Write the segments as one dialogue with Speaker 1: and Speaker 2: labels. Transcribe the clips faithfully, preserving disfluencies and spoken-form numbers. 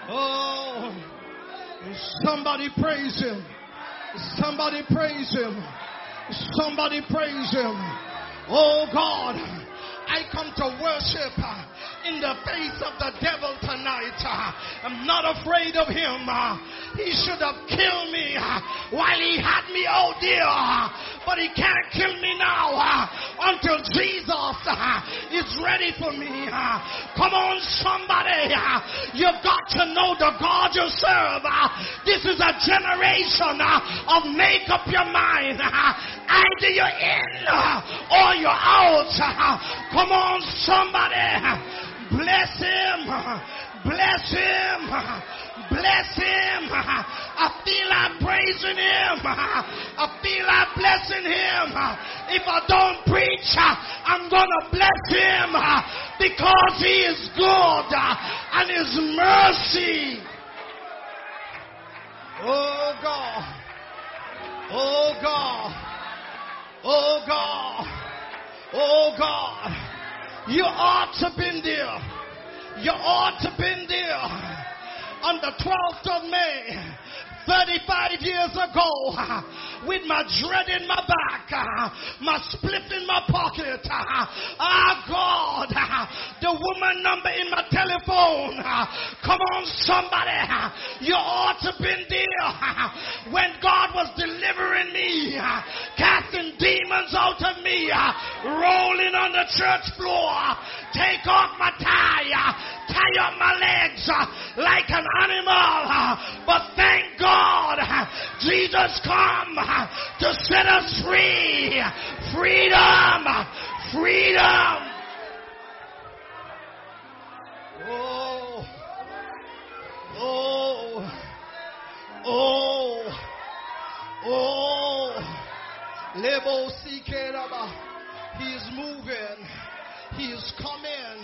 Speaker 1: Oh, somebody praise him. Somebody praise him. Somebody praise him. Oh God, I come to worship in the face of the devil tonight. I'm not afraid of him. He should have killed me while he had me out there, but he can't kill me now until Jesus is ready for me. Come on, somebody. You've got to know the God you serve. This is a generation of make up your mind. Either you're in or you're out. Come on, somebody. Bless him. Bless him. Bless him. I feel like praising him. I feel like blessing him. If I don't preach, I'm going to bless him because he is good and his mercy. Oh God. Oh God. Oh God. Oh God. You ought to been there. You ought to been there on the twelfth of May, thirty-five years ago, with my dread in my back, my spliff in my pocket. Ah, God, the woman number in my telephone. Come on, somebody. You ought to been there when God was delivering me, casting demons out of me, rolling on the church floor. Take off my tie, tie up my legs like an animal. But thank God, Jesus come to set us free. Freedom, freedom. Oh, oh, oh, oh. Lebo Sikeraba. He is moving. He is coming.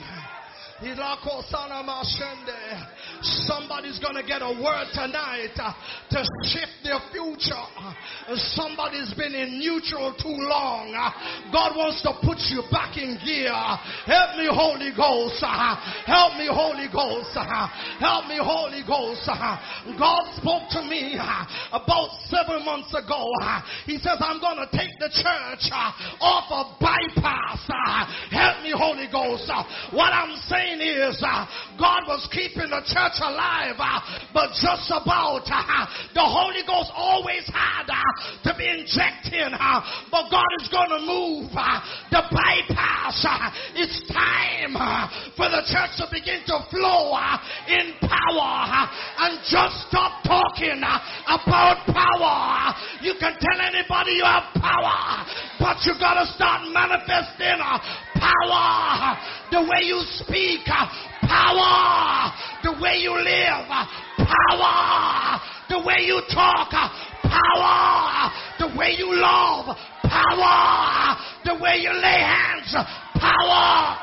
Speaker 1: Somebody's going to get a word tonight uh, to shift their future. Somebody's been in neutral too long. Uh, God wants to put you back in gear. Help me, Holy Ghost. Uh, help me, Holy Ghost. Uh, help me, Holy Ghost. Uh, God spoke to me uh, about seven months ago. Uh, he says, I'm going to take the church uh, off of bypass. Uh, help me, Holy Ghost. Uh, what I'm saying is uh, God was keeping the church alive, uh, but just about uh, the Holy Ghost always had uh, to be injected, uh, but God is going to move uh, the bypass. Uh, it's time uh, for the church to begin to flow uh, in power uh, and just stop talking uh, about power. You can tell anybody you have power, but you got to start manifesting uh, power. The way you speak, uh, power. The way you live, uh, power. The way you talk, uh, power. The way you love, power. The way you lay hands, uh, power.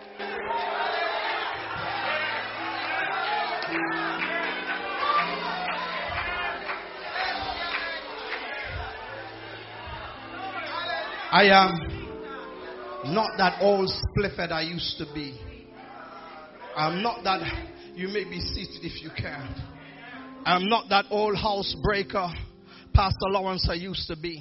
Speaker 1: I am not that old spliffhead I used to be. I'm not that, you may be seated if you can. I'm not that old housebreaker Pastor Lawrence I used to be.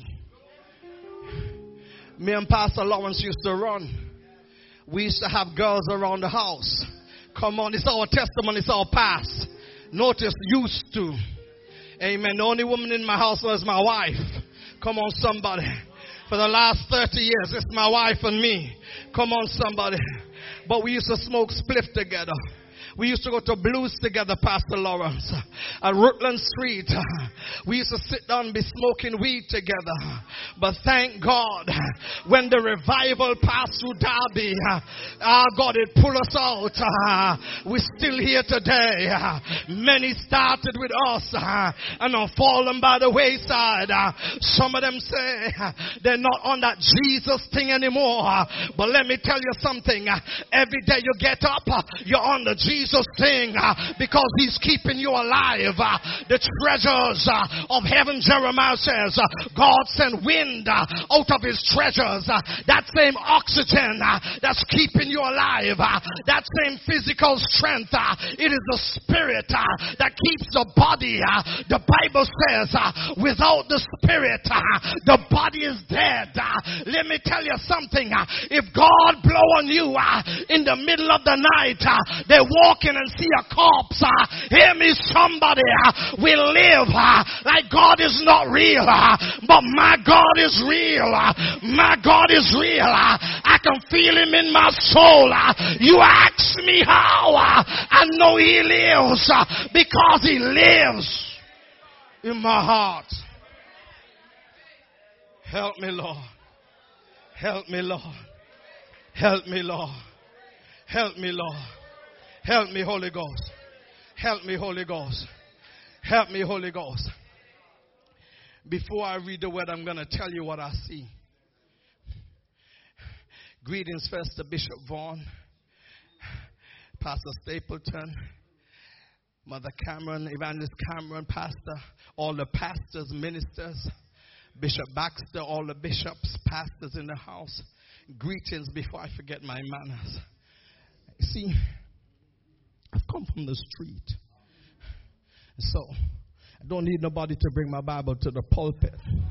Speaker 1: Me and Pastor Lawrence used to run. We used to have girls around the house. Come on, it's our testimony, it's our past. Notice, used to. Amen. The only woman in my house was my wife. Come on, somebody. For the last thirty years, it's my wife and me. Come on, somebody. But we used to smoke spliff together. We used to go to Blues together, Pastor Lawrence. At Rutland Street, we used to sit down and be smoking weed together. But thank God, when the revival passed through Derby, our God, it pulled us out. We're still here today. Many started with us and are fallen by the wayside. Some of them say they're not on that Jesus thing anymore. But let me tell you something. Every day you get up, you're on the Jesus Jesus saying, uh, because he's keeping you alive, uh, the treasures uh, of heaven, Jeremiah says, uh, God sent wind uh, out of his treasures. Uh, that same oxygen uh, that's keeping you alive, uh, that same physical strength, uh, it is the spirit uh, that keeps the body. Uh, the Bible says, uh, without the spirit, uh, the body is dead. Uh, let me tell you something. Uh, if God blow on you uh, in the middle of the night, uh, they walk in and see a corpse. Uh, hear me, somebody uh, will live uh, like God is not real, uh, but my God is real. Uh, my God is real. Uh, I can feel him in my soul. Uh, you ask me how? Uh, I know he lives uh, because he lives in my heart. Help me, Lord. Help me, Lord. Help me, Lord. Help me, Lord. Help me, Holy Ghost. Help me, Holy Ghost. Help me, Holy Ghost. Before I read the word, I'm going to tell you what I see. Greetings first to Bishop Vaughn, Pastor Stapleton, Mother Cameron, Evangelist Cameron, Pastor, all the pastors, ministers, Bishop Baxter, all the bishops, pastors in the house. Greetings before I forget my manners. See, I've come from the street. So, I don't need nobody to bring my Bible to the pulpit.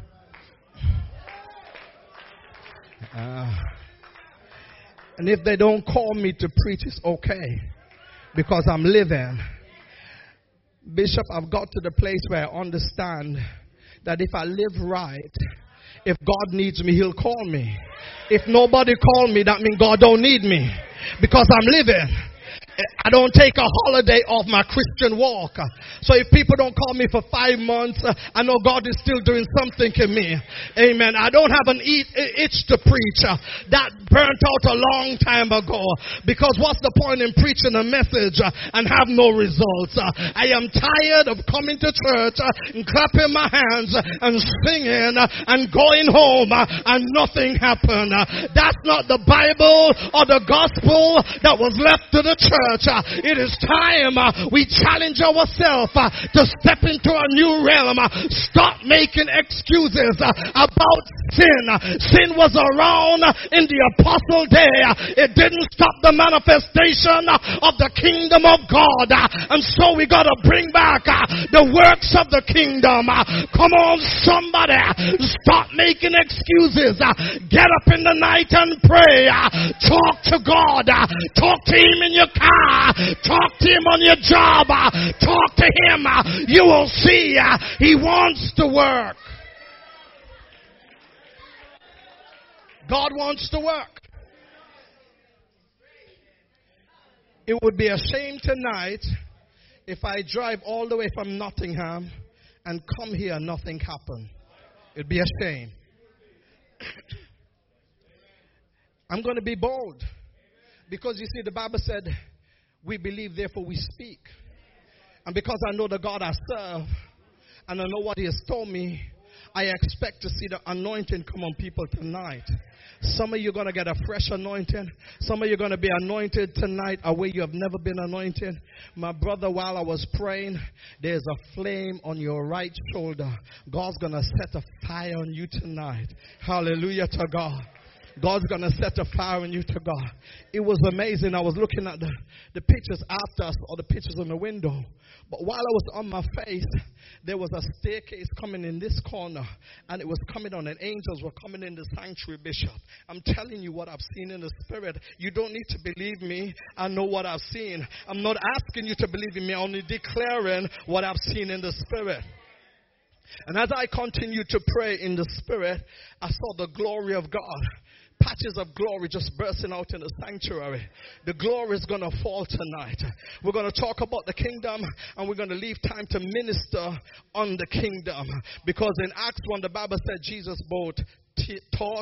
Speaker 1: Uh, and if they don't call me to preach, it's okay. Because I'm living. Bishop, I've got to the place where I understand that if I live right, if God needs me, he'll call me. If nobody call me, that means God don't need me. Because I'm living. I don't take a holiday off my Christian walk. So if people don't call me for five months, I know God is still doing something in me. Amen. I don't have an itch to preach. That burnt out a long time ago. Because what's the point in preaching a message and have no results? I am tired of coming to church and clapping my hands and singing and going home and nothing happened. That's not the Bible or the gospel that was left to the church. It is time uh, we challenge ourselves uh, to step into a new realm. Uh, stop making excuses uh, about sin. Uh, sin was around uh, in the apostle day. Uh, it didn't stop the manifestation uh, of the kingdom of God. Uh, and so we got to bring back uh, the works of the kingdom. Uh, come on, somebody. Stop making excuses. Uh, get up in the night and pray. Uh, talk to God. Uh, talk to him in your car. Talk to him on your job. Talk to him. You will see he wants to work. God wants to work. It would be a shame tonight if I drive all the way from Nottingham and come here and nothing happen. It'd be a shame. I'm going to be bold. Because you see, the Bible said, we believe, therefore we speak. And because I know the God I serve, and I know what he has told me, I expect to see the anointing come on people tonight. Some of you are going to get a fresh anointing. Some of you are going to be anointed tonight a way you have never been anointed. My brother, while I was praying, there's a flame on your right shoulder. God's going to set a fire on you tonight. Hallelujah to God. God's going to set a fire on you to God. It was amazing. I was looking at the, the pictures after us, or the pictures on the window. But while I was on my face, there was a staircase coming in this corner. And it was coming on, and angels were coming in the sanctuary, Bishop. I'm telling you what I've seen in the spirit. You don't need to believe me. I know what I've seen. I'm not asking you to believe in me. I'm only declaring what I've seen in the spirit. And as I continued to pray in the spirit, I saw the glory of God. Patches of glory just bursting out in the sanctuary. The glory is going to fall tonight. We're going to talk about the kingdom, and we're going to leave time to minister on the kingdom. Because in Acts one, the Bible said Jesus both t- taught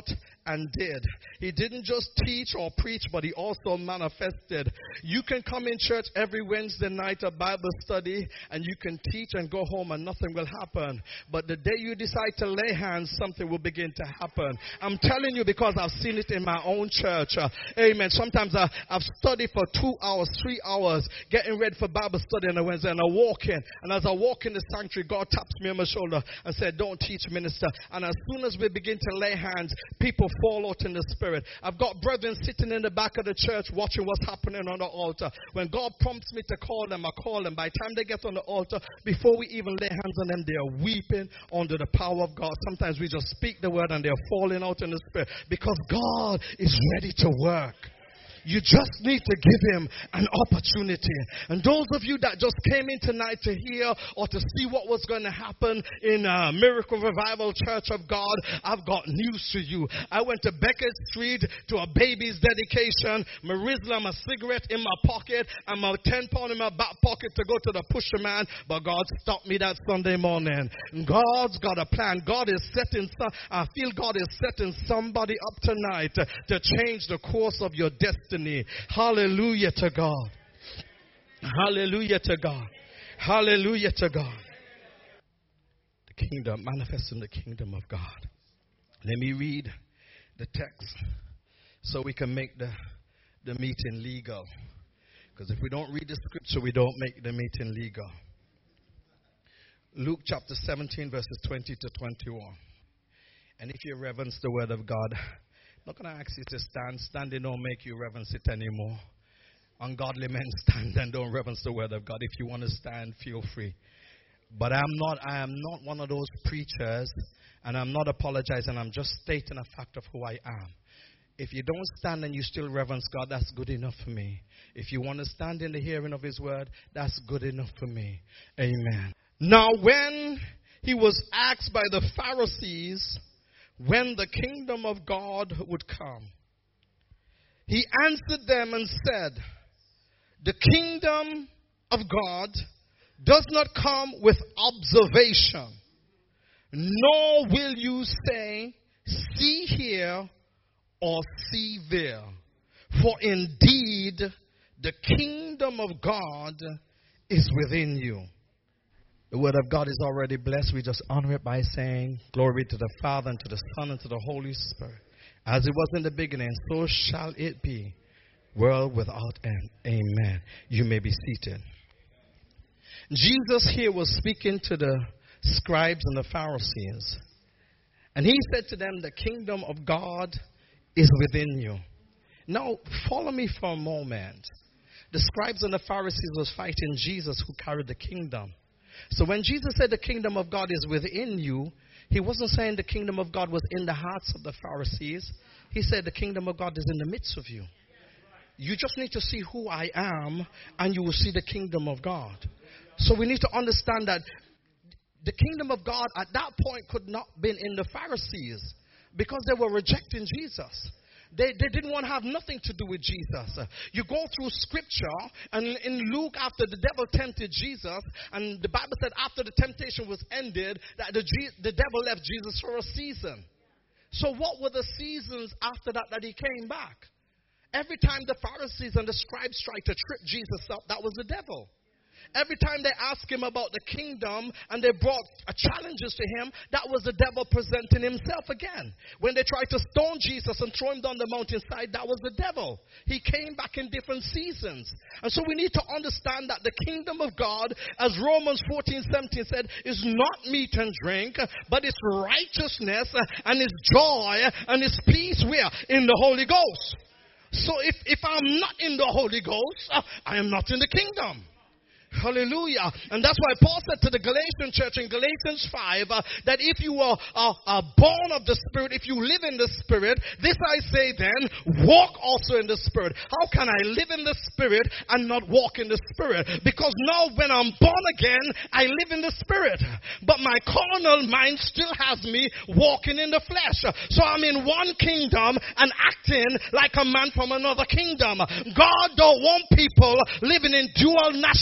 Speaker 1: and did. He didn't just teach or preach, but he also manifested. You can come in church every Wednesday night at Bible study, and you can teach and go home and nothing will happen. But the day you decide to lay hands, something will begin to happen. I'm telling you because I've seen it in my own church. Uh, amen. Sometimes I, I've studied for two hours, three hours, getting ready for Bible study on a Wednesday, and I walk in. And as I walk in the sanctuary, God taps me on my shoulder and said, don't teach, minister. And as soon as we begin to lay hands, people fall out in the spirit. I've got brethren sitting in the back of the church watching what's happening on the altar. When God prompts me to call them, I call them. By the time they get on the altar, before we even lay hands on them, they are weeping under the power of God. Sometimes we just speak the word and they're falling out in the spirit because God is ready to work. You just need to give him an opportunity. And those of you that just came in tonight to hear or to see what was going to happen in uh, Miracle Revival Church of God, I've got news for you. I went to Beckett Street to a baby's dedication, my Rizla, my cigarette in my pocket, and my ten pound in my back pocket to go to the pusher man. But God stopped me that Sunday morning. God's got a plan. God is setting, some, I feel God is setting somebody up tonight to, to change the course of your destiny. Hallelujah to God. Hallelujah to God. Hallelujah to God. The kingdom, manifesting the kingdom of God. Let me read the text so we can make the, the meeting legal. Because if we don't read the scripture, we don't make the meeting legal. Luke chapter seventeen, verses twenty to twenty-one. And if you reverence the word of God, I'm not going to ask you to stand. Standing don't make you reverence it anymore. Ungodly men stand and don't reverence the word of God. If you want to stand, feel free. But I'm not, I am not one of those preachers, and I'm not apologizing. I'm just stating a fact of who I am. If you don't stand and you still reverence God, that's good enough for me. If you want to stand in the hearing of his word, that's good enough for me. Amen. Now, when he was asked by the Pharisees when the kingdom of God would come, he answered them and said, the kingdom of God does not come with observation, nor will you say, see here or see there. For indeed, the kingdom of God is within you. The word of God is already blessed. We just honor it by saying, glory to the Father, and to the Son, and to the Holy Spirit. As it was in the beginning, so shall it be, world without end. Amen. You may be seated. Jesus here was speaking to the scribes and the Pharisees. And he said to them, the kingdom of God is within you. Now, follow me for a moment. The scribes and the Pharisees was fighting Jesus, who carried the kingdom. So when Jesus said the kingdom of God is within you, he wasn't saying the kingdom of God was in the hearts of the Pharisees. He said the kingdom of God is in the midst of you. You just need to see who I am, and you will see the kingdom of God. So we need to understand that the kingdom of God at that point could not have been in the Pharisees, because they were rejecting Jesus. They, they didn't want to have nothing to do with Jesus. You go through scripture, and in Luke, after the devil tempted Jesus, and the Bible said after the temptation was ended, that the, the devil left Jesus for a season. So what were the seasons after that that he came back? Every time the Pharisees and the scribes tried to trip Jesus up, that was the devil. Every time they asked him about the kingdom and they brought challenges to him, that was the devil presenting himself again. When they tried to stone Jesus and throw him down the mountainside, that was the devil. He came back in different seasons. And so we need to understand that the kingdom of God, as Romans fourteen seventeen said, is not meat and drink, but it's righteousness and it's joy and it's peace where? In the Holy Ghost. So if, if I'm not in the Holy Ghost, I am not in the kingdom. Hallelujah. And that's why Paul said to the Galatian church in Galatians five uh, that if you are, are, are born of the Spirit, if you live in the Spirit, this I say then, walk also in the Spirit. How can I live in the Spirit and not walk in the Spirit? Because now when I'm born again, I live in the Spirit. But my carnal mind still has me walking in the flesh. So I'm in one kingdom and acting like a man from another kingdom. God don't want people living in dual nationality.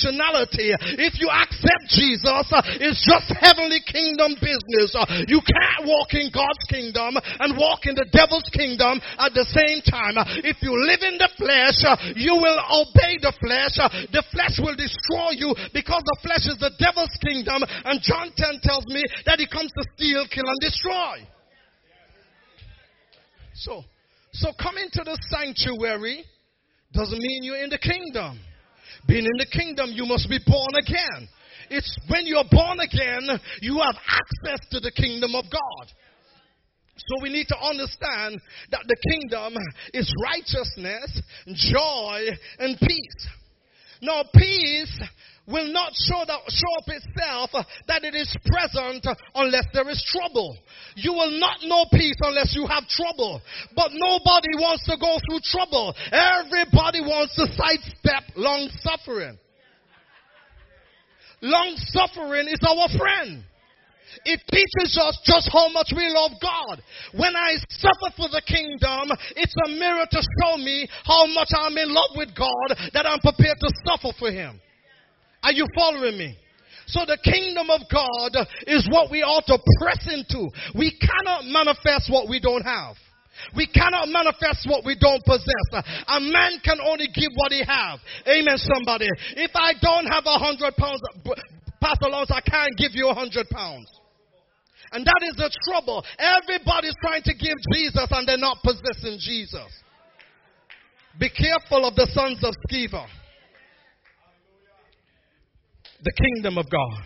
Speaker 1: eternity. If you accept Jesus, uh, it's just heavenly kingdom business. Uh, you can't walk in God's kingdom and walk in the devil's kingdom at the same time. Uh, if you live in the flesh, uh, you will obey the flesh. Uh, the flesh will destroy you because the flesh is the devil's kingdom. And John ten tells me that he comes to steal, kill, and destroy. So, so coming to the sanctuary doesn't mean you're in the kingdom. Being in the kingdom, you must be born again. It's when you're born again, you have access to the kingdom of God. So we need to understand that the kingdom is righteousness, joy, and peace. Now, peace will not show, that, show up itself that it is present unless there is trouble. You will not know peace unless you have trouble. But nobody wants to go through trouble. Everybody wants to sidestep long suffering. Long suffering is our friend. It teaches us just how much we love God. When I suffer for the kingdom, it's a mirror to show me how much I'm in love with God, that I'm prepared to suffer for Him. Are you following me? So the kingdom of God is what we ought to press into. We cannot manifest what we don't have. We cannot manifest what we don't possess. A man can only give what he has. Amen, somebody. If I don't have a hundred pounds, Pastor Lawrence, I can't give you a hundred pounds. And that is the trouble. Everybody's trying to give Jesus and they're not possessing Jesus. Be careful of the sons of Sceva. The kingdom of God.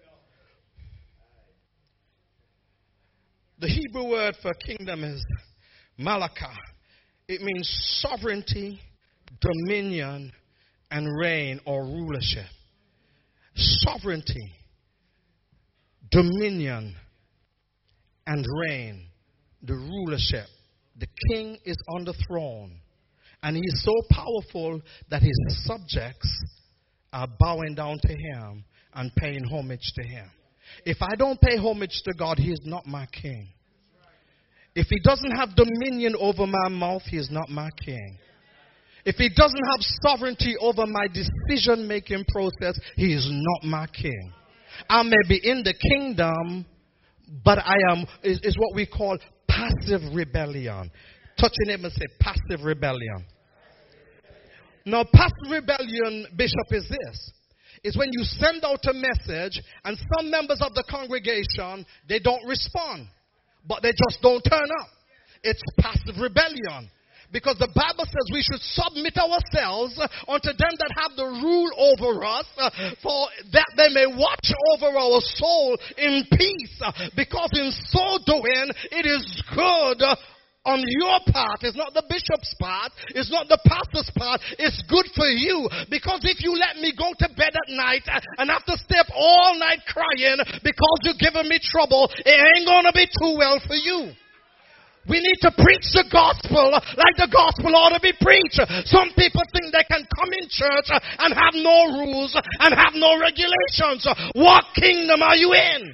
Speaker 1: The Hebrew word for kingdom is Malakah. It means sovereignty, dominion, and reign or rulership. Sovereignty, dominion, and reign. The rulership. The king is on the throne. And he is so powerful that his subjects are bowing down to him and paying homage to him. If I don't pay homage to God, he is not my king. If he doesn't have dominion over my mouth, he is not my king. If he doesn't have sovereignty over my decision-making process, he is not my king. I may be in the kingdom, but I am, is, is what we call passive rebellion. Touch your neighbor and say, passive rebellion. Now, passive rebellion, Bishop, is this. It's when you send out a message and some members of the congregation, they don't respond. But they just don't turn up. It's passive rebellion. Because the Bible says we should submit ourselves unto them that have the rule over us, uh, for that they may watch over our soul in peace. Uh, because in so doing, it is good uh, on your part. It's not the bishop's part. It's not the pastor's part. It's good for you. Because if you let me go to bed at night and have to stay up all night crying because you're giving me trouble, it ain't going to be too well for you. We need to preach the gospel like the gospel ought to be preached. Some people think they can come in church and have no rules and have no regulations. What kingdom are you in?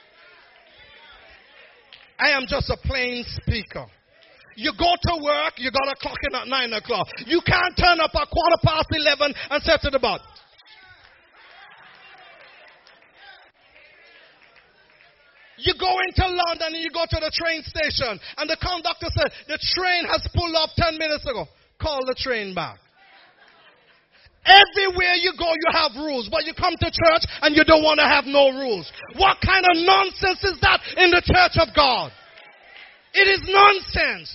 Speaker 1: I am just a plain speaker. You go to work, you got to clock in at nine o'clock. You can't turn up at quarter past eleven and say to the boss, you go into London and you go to the train station and the conductor said, the train has pulled off ten minutes ago. Call the train back. Everywhere you go, you have rules. But you come to church and you don't want to have no rules. What kind of nonsense is that in the church of God? It is nonsense.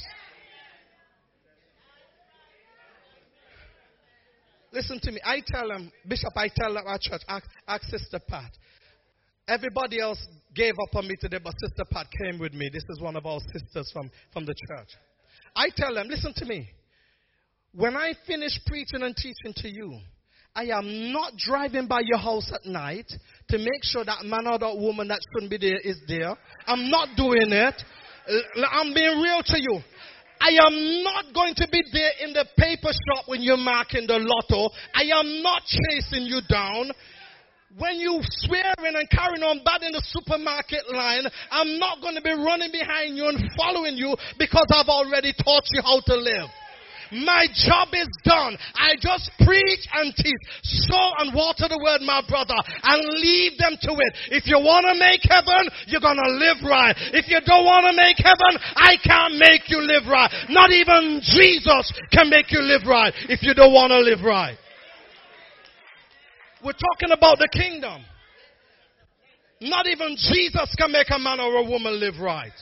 Speaker 1: Listen to me. I tell them, Bishop, I tell them our church, ask, ask Sister Pat. Everybody else gave up on me today, but Sister Pat came with me. This is one of our sisters from, from the church. I tell them, listen to me. When I finish preaching and teaching to you, I am not driving by your house at night to make sure that man or that woman that shouldn't be there is there. I'm not doing it. I'm being real to you. I am not going to be there in the paper shop when you're marking the lotto. I am not chasing you down. When you swearing and carrying on bad in the supermarket line, I'm not going to be running behind you and following you because I've already taught you how to live. My job is done. I just preach and teach. Sow and water the word, my brother, and leave them to it. If you want to make heaven, you're going to live right. If you don't want to make heaven, I can't make you live right. Not even Jesus can make you live right if you don't want to live right. We're talking about the kingdom. Not even Jesus can make a man or a woman live right.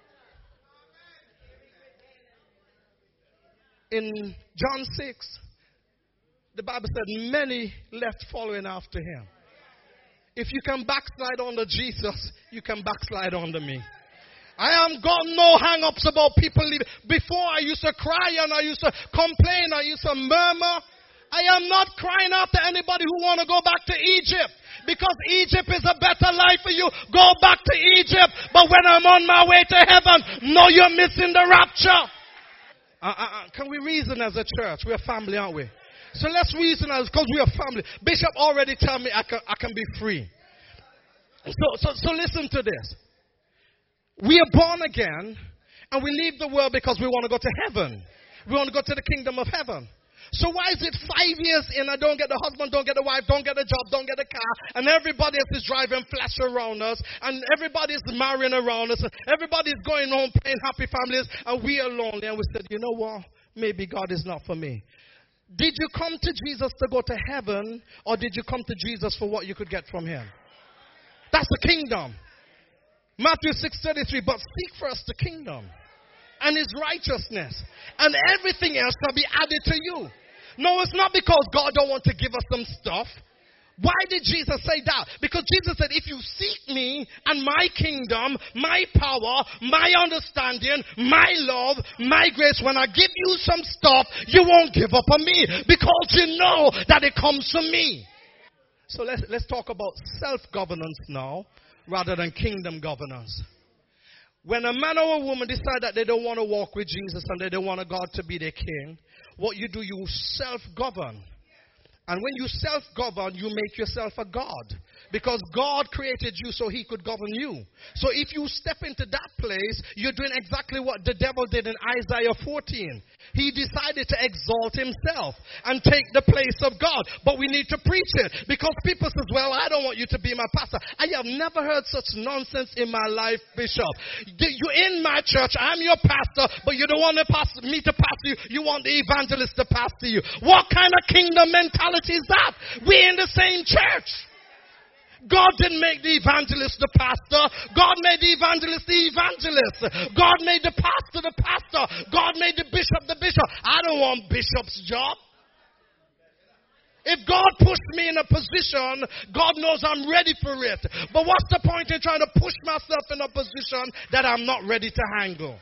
Speaker 1: In John six, the Bible said many left following after him. If you can backslide under Jesus, you can backslide under me. I am got no hang-ups about people leaving. Before I used to cry and I used to complain, I used to murmur. I am not crying out to anybody who want to go back to Egypt. Because Egypt is a better life for you. Go back to Egypt. But when I'm on my way to heaven, no, you're missing the rapture. Uh, uh, uh, can we reason as a church? We're family, aren't we? So let's reason as, because we're family. Bishop already told me I can, I can be free. So, so, so listen to this. We are born again and we leave the world because we want to go to heaven. We want to go to the kingdom of heaven. So why is it five years in, I don't get the husband, don't get the wife, don't get the job, don't get the car, and everybody else is driving flash around us, and everybody is marrying around us, and everybody is going home playing happy families, and we are lonely, and we said, you know what, maybe God is not for me. Did you come to Jesus to go to heaven, or did you come to Jesus for what you could get from him? That's the kingdom. Matthew six thirty-three, but seek first the kingdom and his righteousness, and everything else shall be added to you. No, it's not because God don't want to give us some stuff. Why did Jesus say that? Because Jesus said, if you seek me and my kingdom, my power, my understanding, my love, my grace, when I give you some stuff, you won't give up on me because you know that it comes from me. So let's, let's talk about self-governance now rather than kingdom governance. When a man or a woman decide that they don't want to walk with Jesus and they don't want God to be their king, what you do, you self-govern. And when you self-govern, you make yourself a God. Because God created you so he could govern you. So if you step into that place, you're doing exactly what the devil did in Isaiah fourteen. He decided to exalt himself and take the place of God. But we need to preach it. Because people say, well, I don't want you to be my pastor. I have never heard such nonsense in my life, Bishop. You're in my church. I'm your pastor. But you don't want to pass, me to pastor you. You want the evangelist to pastor you. What kind of kingdom mentality is that? We're in the same church. God didn't make the evangelist the pastor. God made the evangelist the evangelist. God made the pastor the pastor. God made the bishop the bishop. I don't want bishop's job. If God pushed me in a position, God knows I'm ready for it. But what's the point in trying to push myself in a position that I'm not ready to handle?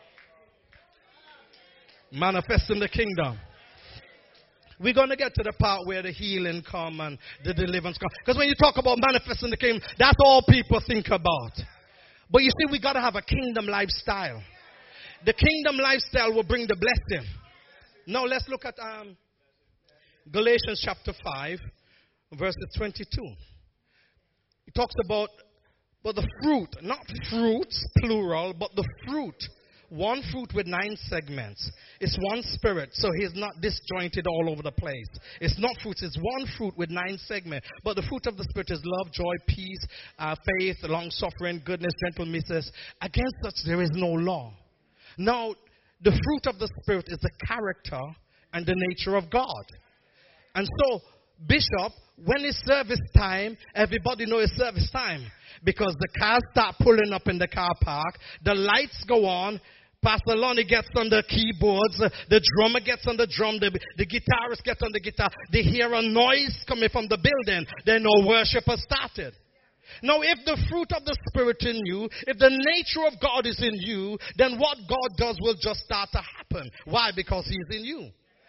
Speaker 1: Manifesting the kingdom. We're going to get to the part where the healing come and the deliverance come. Because when you talk about manifesting the kingdom, that's all people think about. But you see, we got to have a kingdom lifestyle. The kingdom lifestyle will bring the blessing. Now let's look at um, Galatians chapter five, verses twenty-two. It talks about, about the fruit, not fruits, plural, but the fruit. One fruit with nine segments. It's one spirit, so he's not disjointed all over the place. It's not fruits, it's one fruit with nine segments. But the fruit of the spirit is love, joy, peace, uh, faith, long-suffering, goodness, gentleness. Against such there is no law. Now, the fruit of the spirit is the character and the nature of God. And so, Bishop, when it's service time, everybody knows it's service time. Because the cars start pulling up in the car park, the lights go on, Pastor Lonnie gets on the keyboards, the drummer gets on the drum, the, the guitarist gets on the guitar. They hear a noise coming from the building. They know worship has started. Now, if the fruit of the Spirit in you, if the nature of God is in you, then what God does will just start to happen. Why? Because he's in you.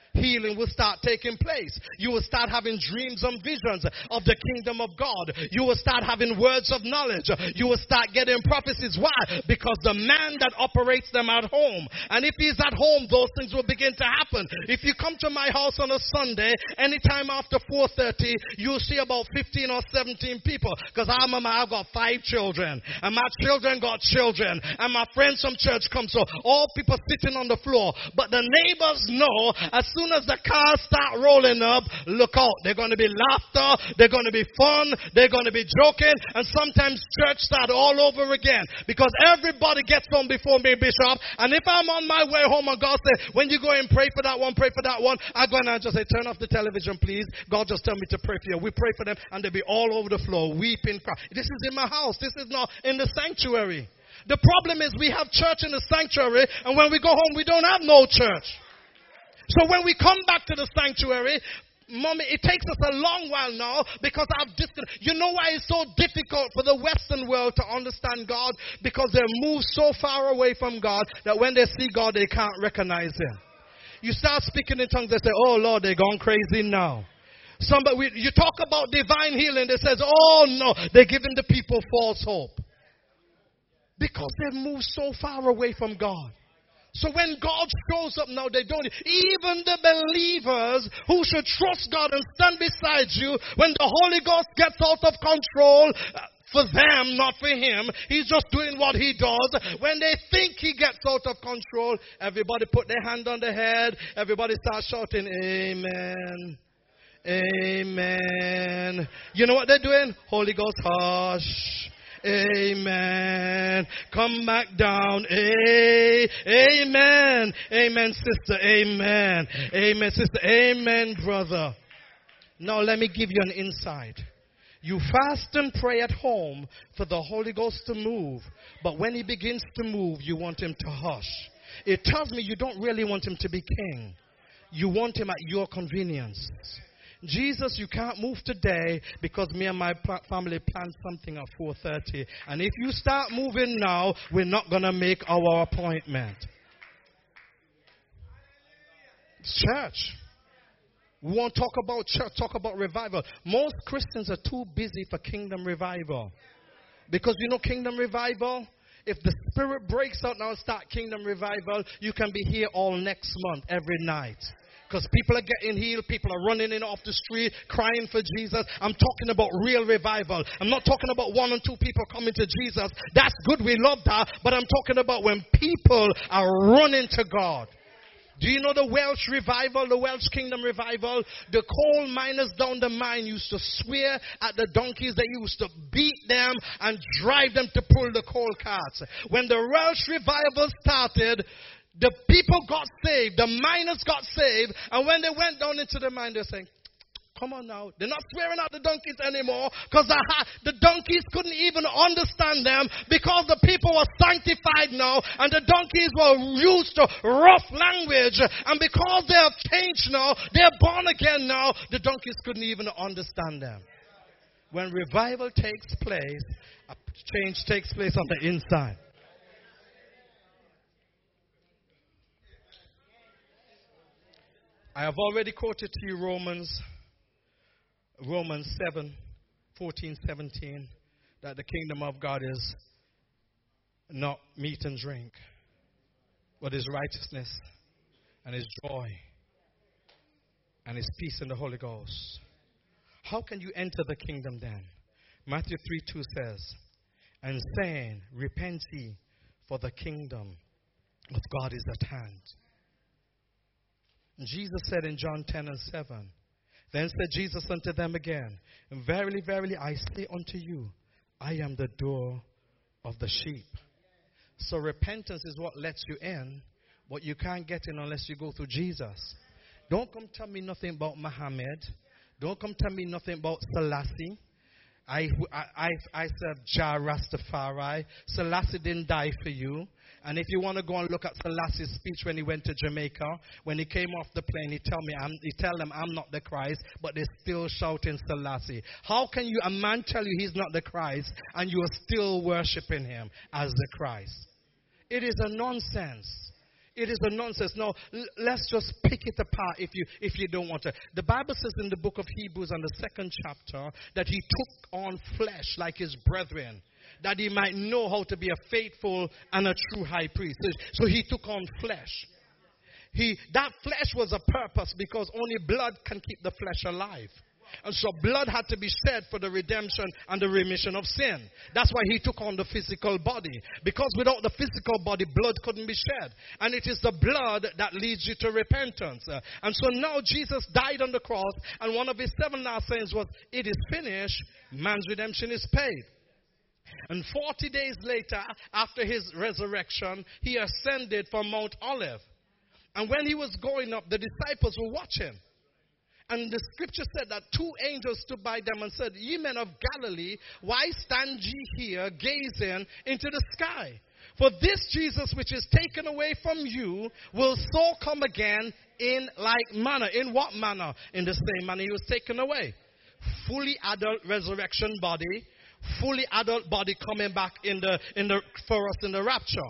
Speaker 1: healing will start taking place. You will start having dreams and visions of the kingdom of God. You will start having words of knowledge. You will start getting prophecies. Why? Because the man that operates them at home. And if he's at home, those things will begin to happen. If you come to my house on a Sunday, anytime after four thirty, you'll see about fifteen or seventeen people. Because I'm a, I've got five children. And my children got children. And my friends from church come. So all people sitting on the floor. But the neighbors know as soon as the cars start rolling up, look out. They're going to be laughter. They're going to be fun. They're going to be joking. And sometimes church start all over again. Because everybody gets home before me, Bishop. And if I'm on my way home and God says, when you go and pray for that one, pray for that one, I go and I just say, turn off the television, please. God just tell me to pray for you. We pray for them and they'll be all over the floor, weeping. Crying. This is in my house. This is not in the sanctuary. The problem is we have church in the sanctuary, and when we go home, we don't have no church. So when we come back to the sanctuary, Mommy, it takes us a long while now because I've distant. You know why it's so difficult for the Western world to understand God? Because they move so far away from God that when they see God, they can't recognize Him. You start speaking in tongues, they say, oh Lord, they're gone crazy now. Somebody, we, you talk about divine healing, they says, oh no, they're giving the people false hope. Because they've moved so far away from God. So when God shows up now, they don't. Even the believers who should trust God and stand beside you, when the Holy Ghost gets out of control, uh, for them, not for him, he's just doing what he does. When they think he gets out of control, everybody put their hand on their head. Everybody starts shouting, Amen. Amen. You know what they're doing? Holy Ghost, hush. Amen. Come back down. A- Amen. Amen, sister. Amen. Amen, sister. Amen, brother. Now let me give you an insight. You fast and pray at home for the Holy Ghost to move. But when he begins to move, you want him to hush. It tells me you don't really want him to be king. You want him at your convenience. Jesus, you can't move today because me and my family planned something at four thirty. And if you start moving now, we're not going to make our appointment. It's church. We won't talk about church, talk about revival. Most Christians are too busy for kingdom revival. Because you know kingdom revival? If the Spirit breaks out now and start kingdom revival, you can be here all next month, every night. Because people are getting healed. People are running in off the street, crying for Jesus. I'm talking about real revival. I'm not talking about one or two people coming to Jesus. That's good. We love that. But I'm talking about when people are running to God. Do you know the Welsh revival, the Welsh kingdom revival? The coal miners down the mine used to swear at the donkeys. They used to beat them and drive them to pull the coal carts. When the Welsh revival started, the people got saved. The miners got saved. And when they went down into the mine, they're saying, come on now. They're not swearing at the donkeys anymore because the, the donkeys couldn't even understand them because the people were sanctified now and the donkeys were used to rough language. And because they have changed now, they're born again now, the donkeys couldn't even understand them. When revival takes place, a change takes place on the inside. I have already quoted to you Romans Romans seven, fourteen, seventeen, that the kingdom of God is not meat and drink, but is righteousness and is joy and is peace in the Holy Ghost. How can you enter the kingdom then? Matthew three two says, and saying, repent ye, for the kingdom of God is at hand. Jesus said in John ten and seven, then said Jesus unto them again, verily, verily, I say unto you, I am the door of the sheep. So repentance is what lets you in, but you can't get in unless you go through Jesus. Don't come tell me nothing about Muhammad. Don't come tell me nothing about Selassie. I, I, I, I serve Jah Rastafari. Selassie didn't die for you. And if you want to go and look at Selassie's speech when he went to Jamaica, when he came off the plane, he tell me, I'm, he tell them I'm not the Christ, but they're still shouting Selassie. How can you, a man tell you he's not the Christ, and you are still worshiping him as the Christ? It is a nonsense. It is a nonsense. No, l- let's just pick it apart if you if you don't want to. The Bible says in the book of Hebrews and the second chapter that he took on flesh like his brethren, that he might know how to be a faithful and a true high priest. So, so he took on flesh. He that flesh was a purpose because only blood can keep the flesh alive. And so blood had to be shed for the redemption and the remission of sin. That's why he took on the physical body. Because without the physical body, blood couldn't be shed. And it is the blood that leads you to repentance. Uh, and so now Jesus died on the cross. And one of his seven last sayings was, it is finished. Man's redemption is paid. And forty days later, after his resurrection, he ascended from Mount Olive. And when he was going up, the disciples were watching. And the scripture said that two angels stood by them and said, ye men of Galilee, why stand ye here gazing into the sky? For this Jesus which is taken away from you will so come again in like manner. In what manner? In the same manner he was taken away. Fully adult resurrection body, fully adult body coming back in the in the for us in the rapture.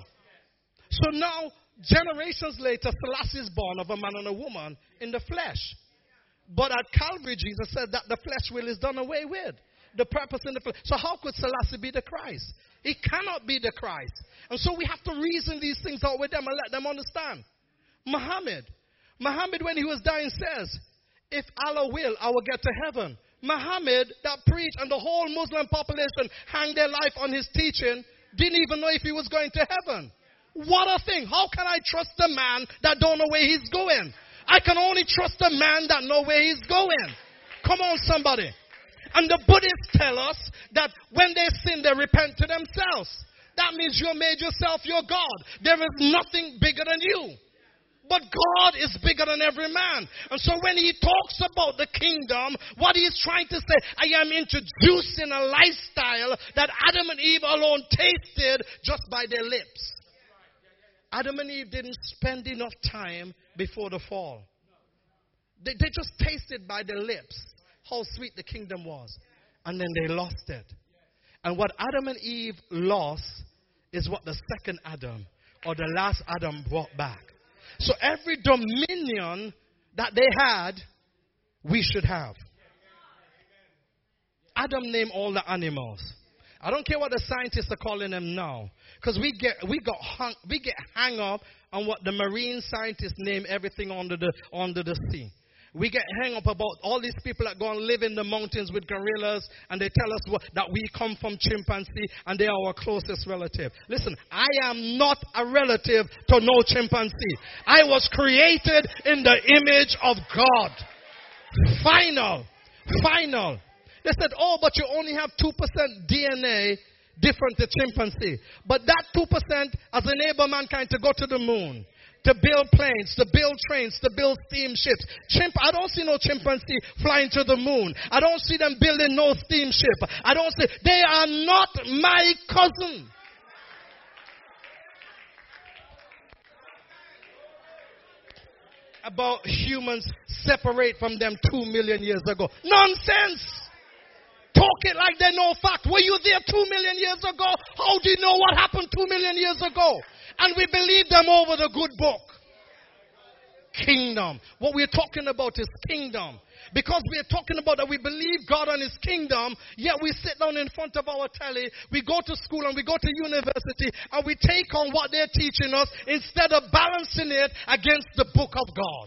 Speaker 1: So now, generations later, Selassie is born of a man and a woman in the flesh. But at Calvary, Jesus said that the flesh will is done away with. The purpose in the flesh. So how could Selassie be the Christ? He cannot be the Christ. And so we have to reason these things out with them and let them understand. Muhammad. Muhammad, when he was dying, says, if Allah will, I will get to heaven. Muhammad, that preached, and the whole Muslim population hang their life on his teaching, didn't even know if he was going to heaven. What a thing. How can I trust a man that don't know where he's going? I can only trust a man that know where he's going. Come on, somebody. And the Buddhists tell us that when they sin, they repent to themselves. That means you made yourself your God. There is nothing bigger than you. But God is bigger than every man. And so when he talks about the kingdom, what he is trying to say, I am introducing a lifestyle that Adam and Eve alone tasted just by their lips. Adam and Eve didn't spend enough time before the fall. They, they just tasted by their lips how sweet the kingdom was. And then they lost it. And what Adam and Eve lost is what the second Adam or the last Adam brought back. So every dominion that they had, we should have. Adam named all the animals. I don't care what the scientists are calling them now. Because we get we got hung we get hung up on what the marine scientists name everything under the under the sea. We get hung up about all these people that go and live in the mountains with gorillas, and they tell us what, that we come from chimpanzee and they are our closest relative. Listen, I am not a relative to no chimpanzee. I was created in the image of God. Final. Final. They said, oh, but you only have two percent D N A different to chimpanzee. But that two percent has enabled mankind to go to the moon, to build planes, to build trains, to build steamships. Chimp, I don't see no chimpanzee flying to the moon. I don't see them building no steamship. I don't see, they are not my cousin. About humans separate from them two million years ago. Nonsense! Talk it like they know fact. Were you there two million years ago? How do you know what happened two million years ago? And we believe them over the good book. Kingdom. What we're talking about is kingdom. Because we're talking about that we believe God and his kingdom, yet we sit down in front of our telly, we go to school and we go to university, and we take on what they're teaching us instead of balancing it against the book of God.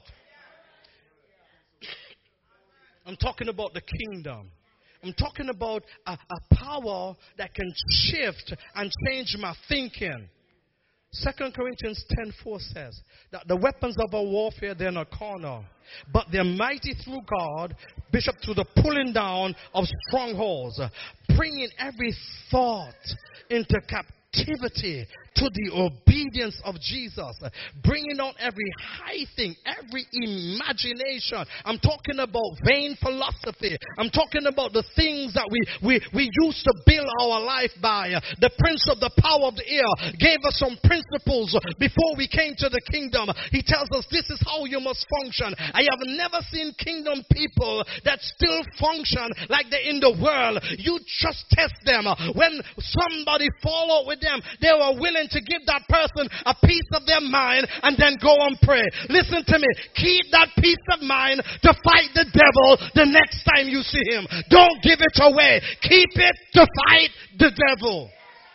Speaker 1: I'm talking about the kingdom. I'm talking about a, a power that can shift and change my thinking. Second Corinthians ten four says that the weapons of our warfare, they're not carnal, but they're mighty through God, Bishop, to the pulling down of strongholds, bringing every thought into captivity to the obedience of Jesus, bringing on every high thing, every imagination. I'm talking about vain philosophy. I'm talking about the things that we, we, we used to build our life by. The prince of the power of the air gave us some principles before we came to the kingdom. He tells us this is how you must function. I have never seen kingdom people that still function like they're in the world. You just test them. When somebody fall out with them, they were willing meant to give that person a piece of their mind and then go and pray. Listen to me. Keep that peace of mind to fight the devil the next time you see him. Don't give it away. Keep it to fight the devil.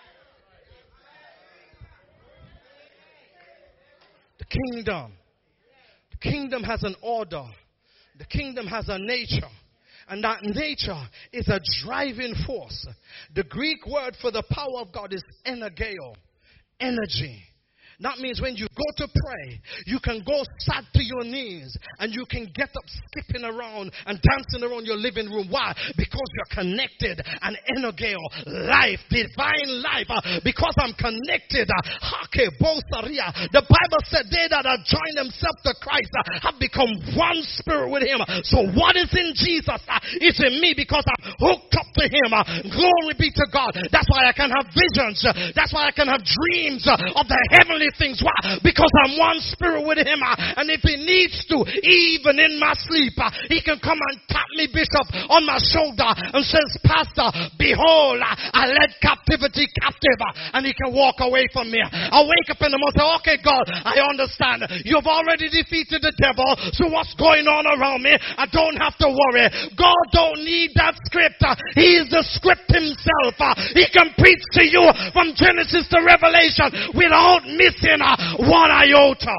Speaker 1: The kingdom. The kingdom has an order. The kingdom has a nature. And that nature is a driving force. The Greek word for the power of God is energeo. Energy. That means when you go to pray, you can go sad to your knees and you can get up skipping around and dancing around your living room. Why? Because you're connected. And energeo, life, divine life. Uh, because I'm connected. Uh, the Bible said they that have joined themselves to Christ uh, have become one spirit with him. So what is in Jesus uh, is in me because I'm hooked up to him. Uh, glory be to God. That's why I can have visions. Uh, that's why I can have dreams uh, of the heavenly things. Why? Because I'm one spirit with him. Uh, and if he needs to, even in my sleep, uh, he can come and tap me, Bishop, on my shoulder and says, Pastor, behold, uh, I led captivity captive. Uh, and he can walk away from me. I wake up in the morning and say, okay, God, I understand. You've already defeated the devil. So what's going on around me? I don't have to worry. God don't need that script. Uh, he is the script himself. Uh, he can preach to you from Genesis to Revelation without missing in uh, one iota.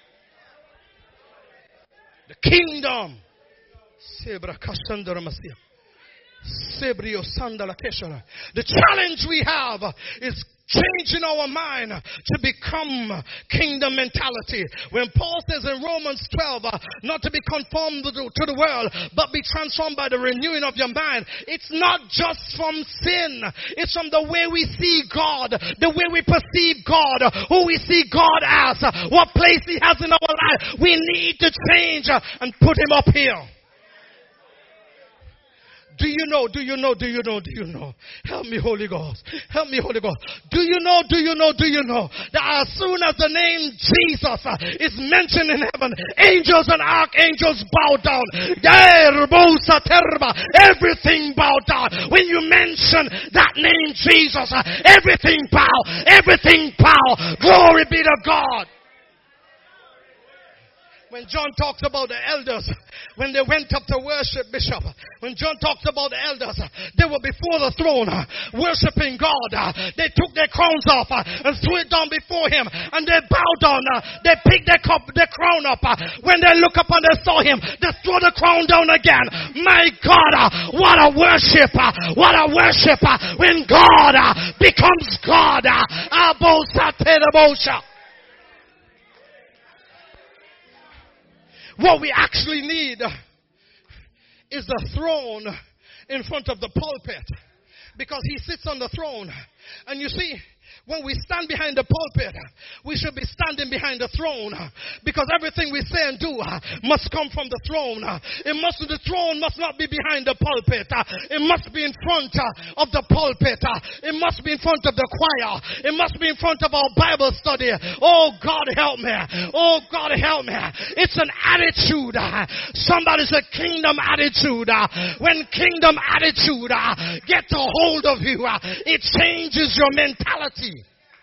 Speaker 1: The kingdom. The challenge we have is changing our mind to become kingdom mentality. When Paul says in Romans twelve, uh, not to be conformed to the, to the world, but be transformed by the renewing of your mind. It's not just from sin. It's from the way we see God, the way we perceive God, who we see God as, uh, what place he has in our life. We need to change uh, and put him up here. Do you know, do you know, do you know, do you know? Help me, Holy Ghost. Help me, Holy Ghost. Do you know, do you know, do you know that as soon as the name Jesus uh, is mentioned in heaven, angels and archangels bow down. Everything bow down. When you mention that name Jesus, uh, everything bow. Everything bow. Glory be to God. When John talks about the elders, when they went up to worship, Bishop, when John talks about the elders, they were before the throne, worshiping God. They took their crowns off and threw it down before him, and they bowed down. They picked their, cup, their crown up. When they look up and they saw him, they threw the crown down again. My God, what a worship! What a worship! When God becomes God. What we actually need is the throne in front of the pulpit, because he sits on the throne. And you see, when we stand behind the pulpit, we should be standing behind the throne, because everything we say and do must come from the throne. It must, the throne must not be behind the pulpit. It must be in front of the pulpit. It must be in front of the choir. It must be in front of our Bible study. Oh, God help me. Oh, God help me. It's an attitude. Somebody said kingdom attitude. When kingdom attitude gets a hold of you, it changes your mentality.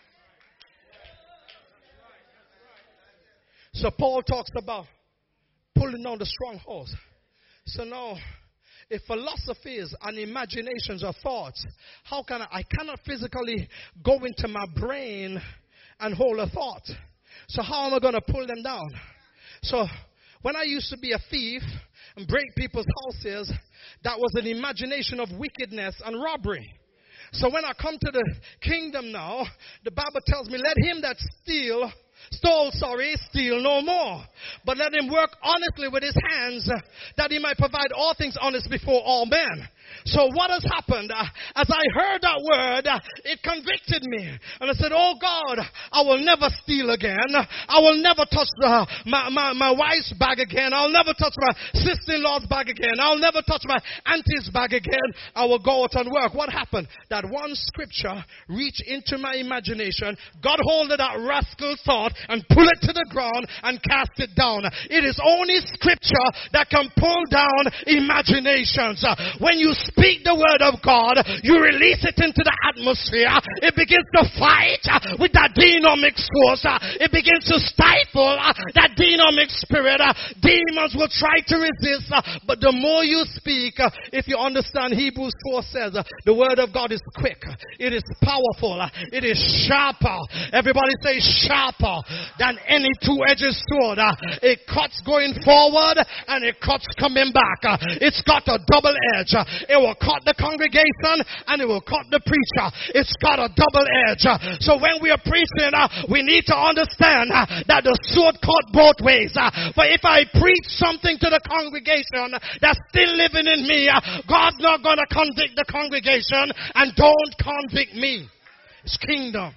Speaker 1: So Paul talks about pulling down the strongholds. So now, if philosophies and imaginations or thoughts, how can I, I cannot physically go into my brain and hold a thought. So how am I going to pull them down? So when I used to be a thief and break people's houses, that was an imagination of wickedness and robbery. So when I come to the kingdom now, the Bible tells me, let him that steal, stole, sorry, steal no more. But let him work honestly with his hands, uh, that he might provide all things honest before all men. So what has happened? Uh, as I heard that word, uh, it convicted me. And I said, oh God, I will never steal again. I will never touch the, my, my, my wife's bag again. I'll never touch my sister-in-law's bag again. I'll never touch my auntie's bag again. I will go out and work. What happened? That one scripture reached into my imagination, got hold of that rascal thought, out and pull it to the ground and cast it down. It is only scripture that can pull down imaginations. When you speak the word of God, you release it into the atmosphere. It begins to fight with that dynamic force. It begins to stifle that dynamic spirit. Demons will try to resist, but the more you speak, if you understand, Hebrews four says the word of God is quick, it is powerful, it is sharper. Everybody say sharper than any two-edged sword. It cuts going forward and it cuts coming back. It's got a double edge. It will cut the congregation and it will cut the preacher. It's got a double edge. So when we are preaching, we need to understand that the sword cut both ways. But if I preach something to the congregation that's still living in me, God's not going to convict the congregation, and don't convict me. It's kingdom.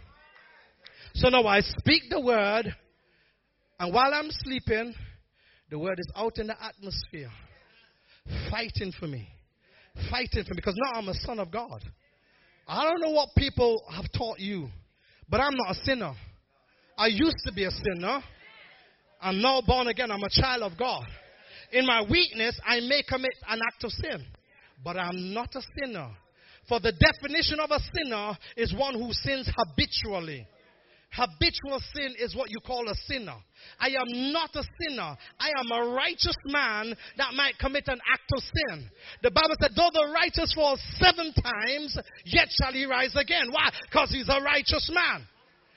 Speaker 1: So now I speak the word, and while I'm sleeping, the word is out in the atmosphere, fighting for me. Fighting for me, because now I'm a son of God. I don't know what people have taught you, but I'm not a sinner. I used to be a sinner. I'm now born again. I'm a child of God. In my weakness, I may commit an act of sin, but I'm not a sinner. For the definition of a sinner is one who sins habitually. Habitual sin is what you call a sinner. I am not a sinner. I am a righteous man that might commit an act of sin. The Bible said, though the righteous falls seven times, yet shall he rise again. Why? Because he's a righteous man.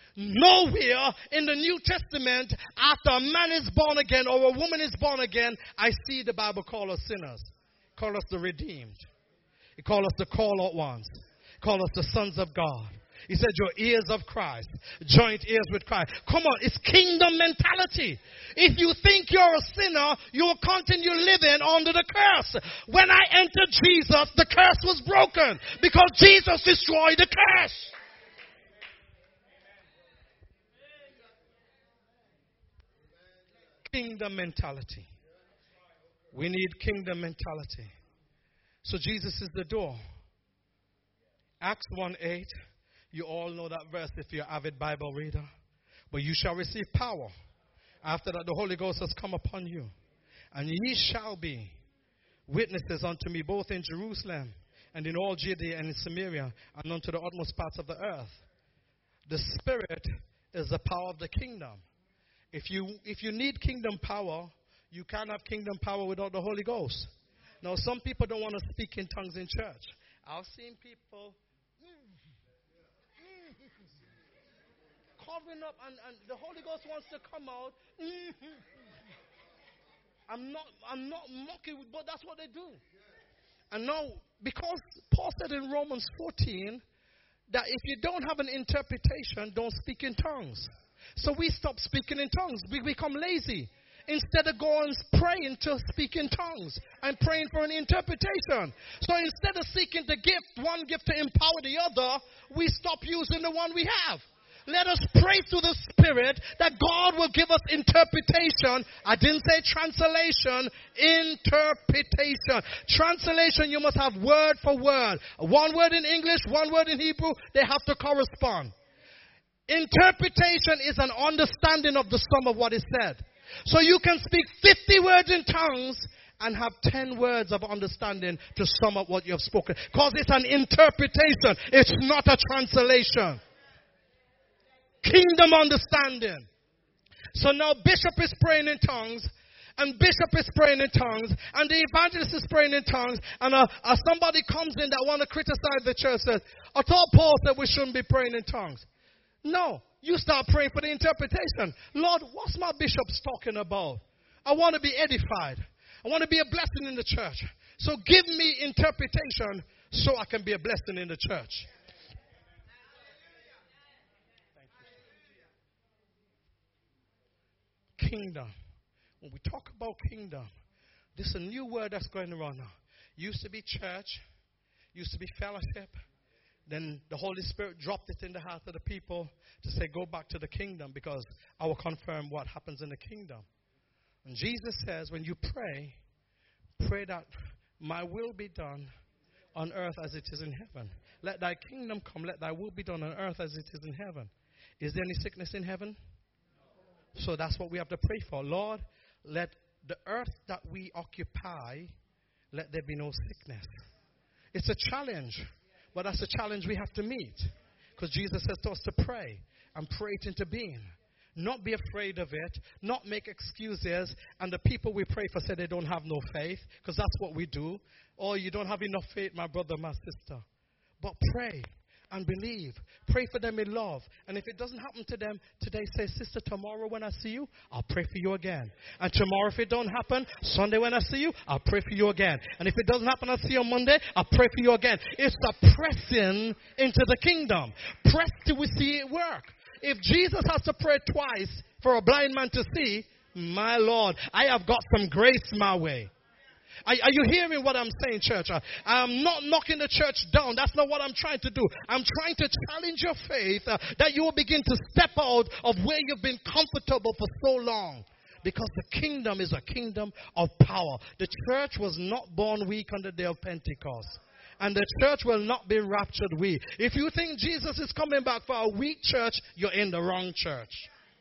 Speaker 1: Nowhere in the New Testament, after a man is born again or a woman is born again, I see the Bible call us sinners. Call us the redeemed. It call us the call out ones. Call us the sons of God. He said, your ears of Christ, joint ears with Christ. Come on, it's kingdom mentality. If you think you're a sinner, you will continue living under the curse. When I entered Jesus, the curse was broken because Jesus destroyed the curse. Kingdom mentality. We need kingdom mentality. So Jesus is the door. Acts one eight. You all know that verse if you're an avid Bible reader. But you shall receive power. After that the Holy Ghost has come upon you. And ye shall be witnesses unto me both in Jerusalem and in all Judea and in Samaria and unto the utmost parts of the earth. The Spirit is the power of the kingdom. If you if you need kingdom power, you can't have kingdom power without the Holy Ghost. Now, some people don't want to speak in tongues in church. I've seen people covering up, and, and the Holy Ghost wants to come out. I'm not I'm not mocking, but that's what they do. And now, because Paul said in Romans fourteen that if you don't have an interpretation, don't speak in tongues. So we stop speaking in tongues. We become lazy. Instead of going praying to speak in tongues and praying for an interpretation. So instead of seeking the gift, one gift to empower the other, we stop using the one we have. Let us pray to the Spirit that God will give us interpretation. I didn't say translation, interpretation. Translation, you must have word for word. One word in English, one word in Hebrew, they have to correspond. Interpretation is an understanding of the sum of what is said. So you can speak fifty words in tongues and have ten words of understanding to sum up what you have spoken. Because it's an interpretation. It's not a translation. Kingdom understanding. So now Bishop is praying in tongues. And Bishop is praying in tongues. And the evangelist is praying in tongues. And uh, uh, somebody comes in that want to criticize the church. Says, I thought Paul said we shouldn't be praying in tongues. No. You start praying for the interpretation. Lord, what's my bishops talking about? I want to be edified. I want to be a blessing in the church. So give me interpretation so I can be a blessing in the church. Kingdom. When we talk about kingdom, this is a new word that's going around now. Used to be church. Used to be fellowship. Then the Holy Spirit dropped it in the heart of the people to say, go back to the kingdom, because I will confirm what happens in the kingdom. And Jesus says, when you pray, pray that my will be done on earth as it is in heaven. Let thy kingdom come, let thy will be done on earth as it is in heaven. Is there any sickness in heaven? So that's what we have to pray for. Lord, let the earth that we occupy, let there be no sickness. It's a challenge, but that's a challenge we have to meet. Because Jesus says to us to pray and pray it into being. Not be afraid of it, not make excuses, and the people we pray for say they don't have no faith, because that's what we do. Oh, you don't have enough faith, my brother, my sister. But pray and believe. Pray for them in love. And if it doesn't happen to them today, say, sister, tomorrow when I see you, I'll pray for you again. And tomorrow if it don't happen, Sunday when I see you, I'll pray for you again. And if it doesn't happen, I'll see you on Monday, I'll pray for you again. It's a pressing into the kingdom. Press till we see it work. If Jesus has to pray twice for a blind man to see, my Lord, I have got some grace my way. Are, are you hearing what I'm saying, church? I, I'm not knocking the church down. That's not what I'm trying to do. I'm trying to challenge your faith uh, that you will begin to step out of where you've been comfortable for so long. Because the kingdom is a kingdom of power. The church was not born weak on the day of Pentecost. And the church will not be raptured weak. If you think Jesus is coming back for a weak church, you're in the wrong church.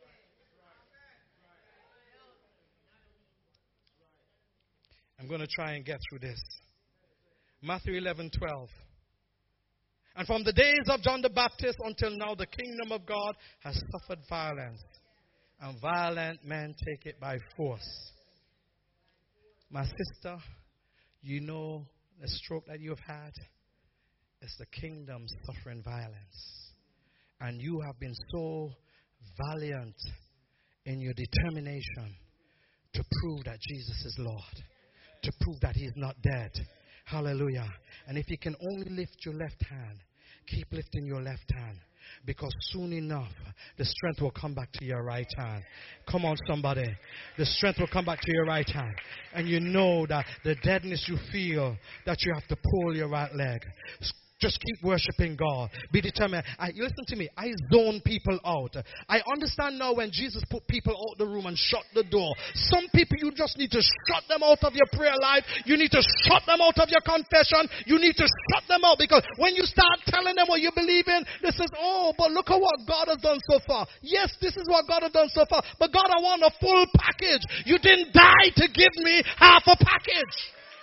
Speaker 1: I'm going to try and get through this. Matthew eleven twelve. And from the days of John the Baptist until now, the kingdom of God has suffered violence. And violent men take it by force. My sister, you know the stroke that you've had is the kingdom suffering violence. And you have been so valiant in your determination to prove that Jesus is Lord. To prove that he is not dead. Hallelujah. And if you can only lift your left hand, keep lifting your left hand. Because soon enough, the strength will come back to your right hand. Come on, somebody. The strength will come back to your right hand. And you know that the deadness you feel, that you have to pull your right leg. Just keep worshiping God. Be determined. I, listen to me. I zone people out. I understand now when Jesus put people out the room and shut the door. Some people you just need to shut them out of your prayer life. You need to shut them out of your confession. You need to shut them out because when you start telling them what you believe in, they says, oh, but look at what God has done so far. Yes, this is what God has done so far. But God, I want a full package. You didn't die to give me half a package.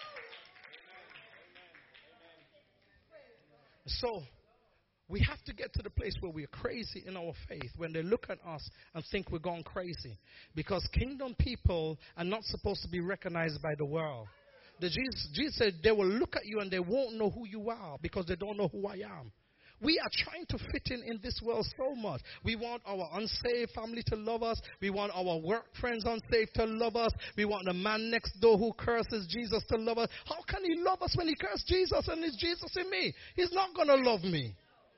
Speaker 1: So, we have to get to the place where we're crazy in our faith. When they look at us and think we're gone crazy. Because kingdom people are not supposed to be recognized by the world. The Jesus, Jesus said they will look at you and they won't know who you are because they don't know who I am. We are trying to fit in in this world so much. We want our unsaved family to love us. We want our work friends unsaved to love us. We want the man next door who curses Jesus to love us. How can he love us when he curses Jesus and it's Jesus in me? He's not going to love me.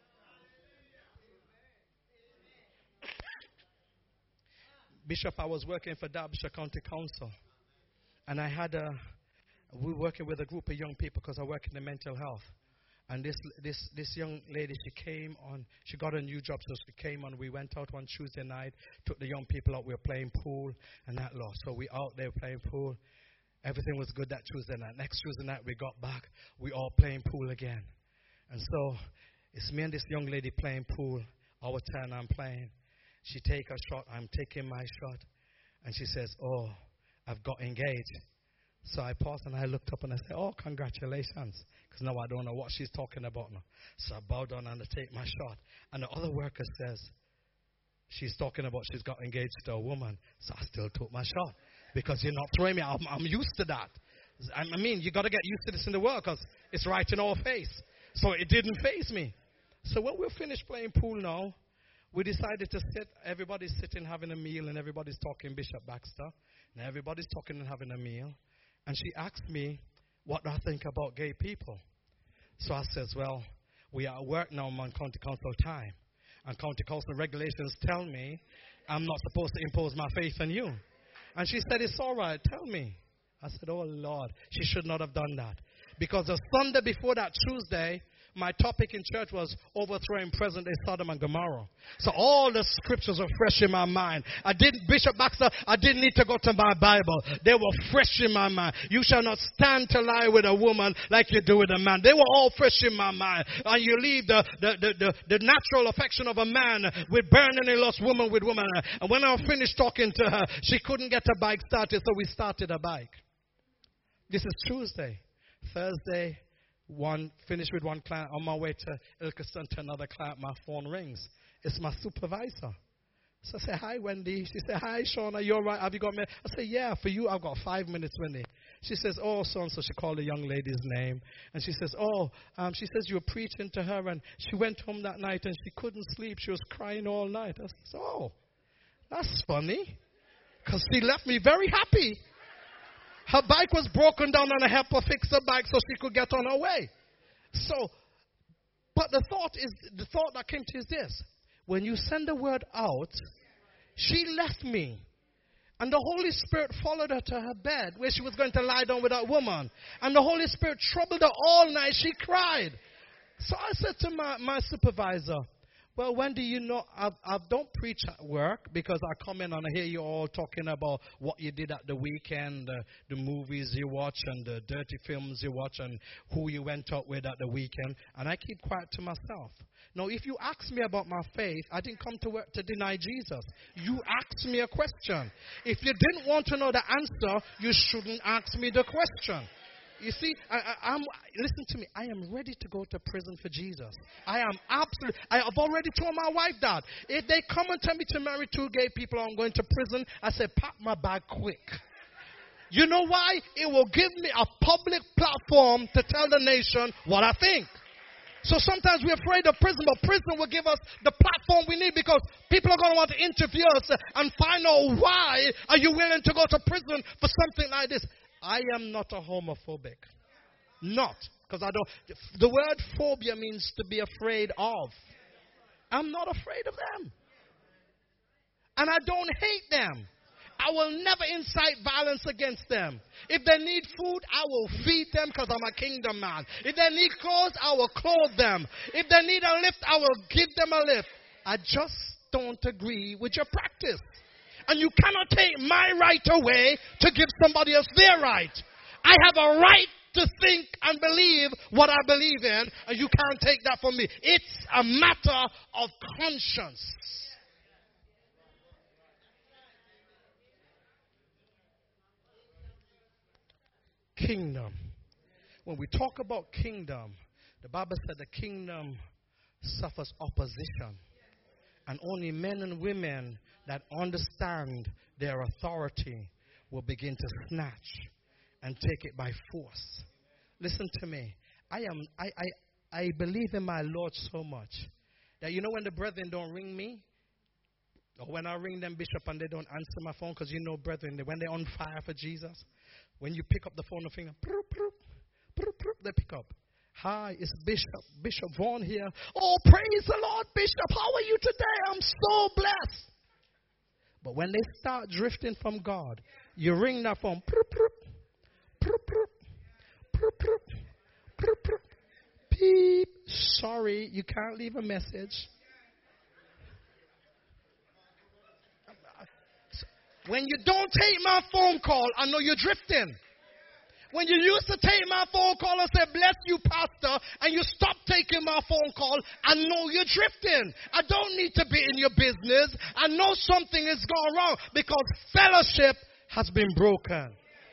Speaker 1: Bishop, I was working for Derbyshire County Council. And I had a, we were working with a group of young people because I work in the mental health. And this this this young lady, she came on, she got a new job, so she came on. We went out one Tuesday night, took the young people out, we were playing pool and that lot. So we out there playing pool. Everything was good that Tuesday night. Next Tuesday night we got back, we all playing pool again. And so it's me and this young lady playing pool. Our turn, I'm playing. She take a shot, I'm taking my shot. And she says, oh, I've got engaged. So I paused and I looked up and I said, oh, congratulations. Because now I don't know what she's talking about now. So I bowed down and I take my shot. And the other worker says, she's talking about she's got engaged to a woman. So I still took my shot. Because you're not throwing me. I'm, I'm used to that. I mean, you got to get used to this in the world because it's right in our face. So it didn't faze me. So when we finished playing pool now, we decided to sit. Everybody's sitting having a meal and everybody's talking Bishop Baxter. And everybody's talking and having a meal. And she asked me, what do I think about gay people? So I says, well, we are at work now. I'm on county council time. And county council regulations tell me I'm not supposed to impose my faith on you. And she said, it's all right. Tell me. I said, oh, Lord, she should not have done that. Because the Sunday before that Tuesday, my topic in church was overthrowing present-day Sodom and Gomorrah. So all the scriptures are fresh in my mind. I didn't, Bishop Baxter, I didn't need to go to my Bible. They were fresh in my mind. You shall not stand to lie with a woman like you do with a man. They were all fresh in my mind. And you leave the, the, the, the, the natural affection of a man with burning and lost woman with woman. And when I finished talking to her, she couldn't get a bike started, so we started a bike. This is Tuesday. Thursday, one finished with one client. On my way to Ilkeston to another client, my phone rings. It's my supervisor. So I say, hi, Wendy. She said, hi, Sean. Are you all right? Have you got me? I say, yeah, for you, I've got five minutes, Wendy. She says, oh, so-and-so. She called the young lady's name. And she says, oh, um, she says you were preaching to her. And she went home that night and she couldn't sleep. She was crying all night. I said, oh, that's funny. Because she left me very happy. Her bike was broken down and I helped her fix her bike so she could get on her way. So, but the thought is, the thought that came to is this. When you send the word out, she left me. And the Holy Spirit followed her to her bed where she was going to lie down with that woman. And the Holy Spirit troubled her all night. She cried. So I said to my, my supervisor, well, Wendy, you know, I, I don't preach at work because I come in and I hear you all talking about what you did at the weekend, uh, the movies you watch and the dirty films you watch and who you went out with at the weekend. And I keep quiet to myself. Now, if you ask me about my faith, I didn't come to work to deny Jesus. You asked me a question. If you didn't want to know the answer, you shouldn't ask me the question. You see, I, I, I'm, listen to me. I am ready to go to prison for Jesus. I am absolutely, I have already told my wife that. If they come and tell me to marry two gay people, I'm going to prison. I say, pack my bag quick. You know why? It will give me a public platform to tell the nation what I think. So sometimes we're afraid of prison, but prison will give us the platform we need because people are going to want to interview us and find out why are you willing to go to prison for something like this. I am not a homophobic. Not. Because I don't. The word phobia means to be afraid of. I'm not afraid of them. And I don't hate them. I will never incite violence against them. If they need food, I will feed them because I'm a kingdom man. If they need clothes, I will clothe them. If they need a lift, I will give them a lift. I just don't agree with your practice. And you cannot take my right away to give somebody else their right. I have a right to think and believe what I believe in, and you can't take that from me. It's a matter of conscience. Kingdom. When we talk about kingdom, the Bible said the kingdom suffers opposition. And only men and women that understand their authority will begin to snatch and take it by force. Listen to me. I am I, I, I believe in my Lord so much that you know when the brethren don't ring me, or when I ring them, Bishop, and they don't answer my phone, because you know, brethren, when they're on fire for Jesus, when you pick up the phone and finger, they pick up. Hi, it's Bishop, Bishop Vaughn here. Oh, praise the Lord, Bishop. How are you today? I'm so blessed. But when they start drifting from God, you ring that phone. Beep. Sorry, you can't leave a message. When you don't take my phone call, I know you're drifting. When you used to take my phone call and say, bless you, pastor, and you stop taking my phone call, I know you're drifting. I don't need to be in your business. I know something is going wrong because fellowship has been broken.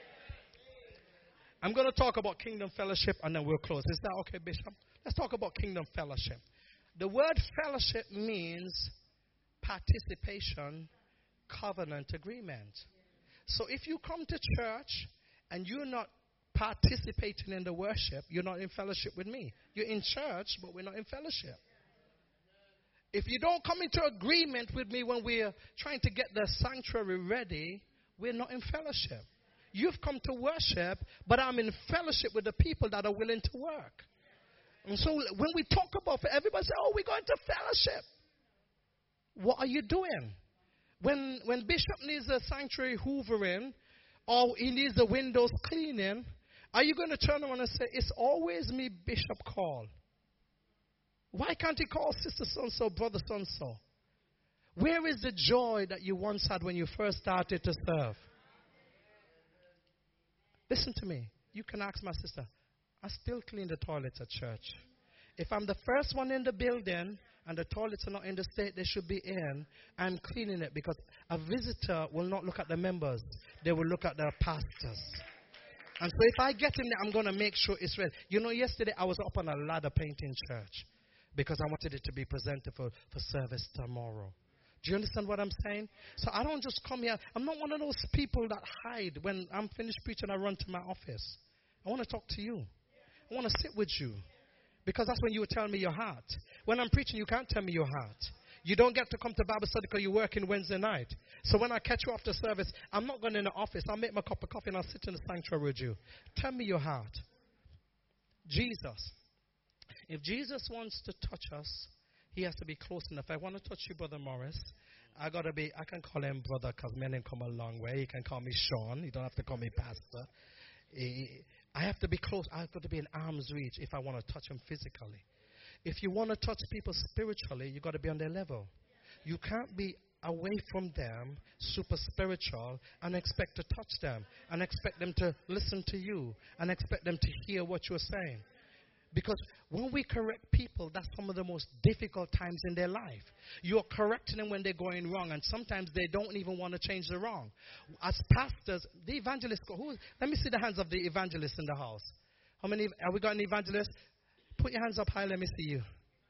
Speaker 1: I'm going to talk about kingdom fellowship and then we'll close. Is that okay, Bishop? Let's talk about kingdom fellowship. The word fellowship means participation, covenant agreement. So if you come to church and you're not participating in the worship, you're not in fellowship with me. You're in church, but we're not in fellowship. If you don't come into agreement with me when we're trying to get the sanctuary ready, we're not in fellowship. You've come to worship, but I'm in fellowship with the people that are willing to work. And so when we talk about, everybody say, oh, we're going to fellowship. What are you doing? When when Bishop needs a sanctuary hoovering, or he needs the windows cleaning, are you going to turn around and say, it's always me, Bishop, call? Why can't he call sister so-and-so, brother so-and-so? Where is the joy that you once had when you first started to serve? Listen to me. You can ask my sister. I still clean the toilets at church. If I'm the first one in the building and the toilets are not in the state they should be in, I'm cleaning it because a visitor will not look at the members. They will look at the pastors. And so if I get in there, I'm going to make sure it's ready. You know, yesterday I was up on a ladder painting church because I wanted it to be presented for, for service tomorrow. Do you understand what I'm saying? So I don't just come here. I'm not one of those people that hide. When I'm finished preaching, I run to my office. I want to talk to you. I want to sit with you. Because that's when you will tell me your heart. When I'm preaching, you can't tell me your heart. You don't get to come to Bible study because you're working Wednesday night. So when I catch you after service, I'm not going in the office. I'll make my cup of coffee and I'll sit in the sanctuary with you. Tell me your heart. Jesus. If Jesus wants to touch us, he has to be close enough. I want to touch you, Brother Morris. I got to be, I can call him brother because men have come a long way. He can call me Sean. You don't have to call me pastor. He, I have to be close. I have to be in arm's reach if I want to touch him physically. If you want to touch people spiritually, you got to be on their level. You can't be away from them, super spiritual, and expect to touch them, and expect them to listen to you, and expect them to hear what you're saying. Because when we correct people, that's some of the most difficult times in their life. You're correcting them when they're going wrong, and sometimes they don't even want to change the wrong. As pastors, the evangelists, who, let me see the hands of the evangelists in the house. How many, have we got an evangelist? Put your hands up high, let me see you.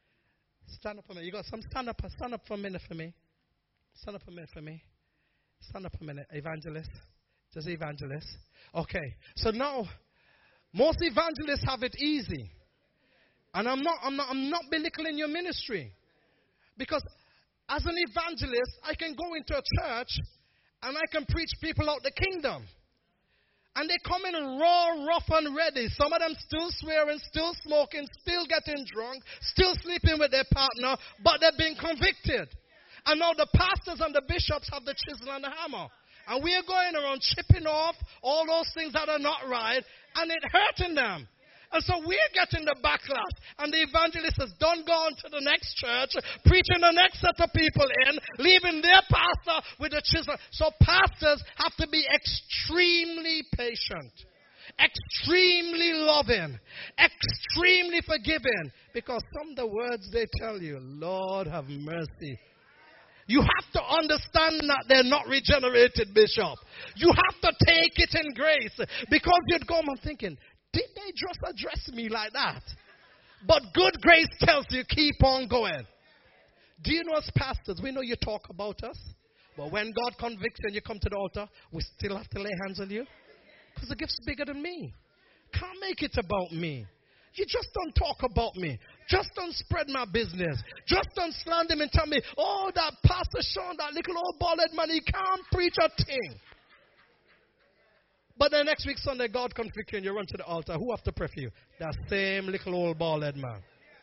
Speaker 1: Stand up a minute. You got some, stand up, stand up for a minute for me. Stand up a minute for me. Stand up a minute, evangelist. Just evangelist. Okay, so now, most evangelists have it easy. And I'm not, I'm not, I'm not belittling your ministry. Because as an evangelist, I can go into a church and I can preach people out the kingdom. And they come in raw, rough, and ready. Some of them still swearing, still smoking, still getting drunk, still sleeping with their partner, but they've been convicted. And now the pastors and the bishops have the chisel and the hammer. And we are going around chipping off all those things that are not right, and it hurting them. And so we're getting the backlash. And the evangelist has done gone to the next church, preaching the next set of people in, leaving their pastor with a chisel. So pastors have to be extremely patient, extremely loving, extremely forgiving. Because some of the words they tell you, Lord have mercy. You have to understand that they're not regenerated, Bishop. You have to take it in grace. Because you'd go, I'm thinking, did they just address me like that? But good grace tells you keep on going. Do you know as pastors, we know you talk about us. But when God convicts you and you come to the altar, we still have to lay hands on you. Because the gift's bigger than me. Can't make it about me. You just don't talk about me. Just don't spread my business. Just don't slander me and tell me, oh, that Pastor Sean, that little old bald-headed man, he can't preach a thing. But the next week Sunday, God convict you and you run to the altar. Who have to pray for you? That same little old bald-headed man.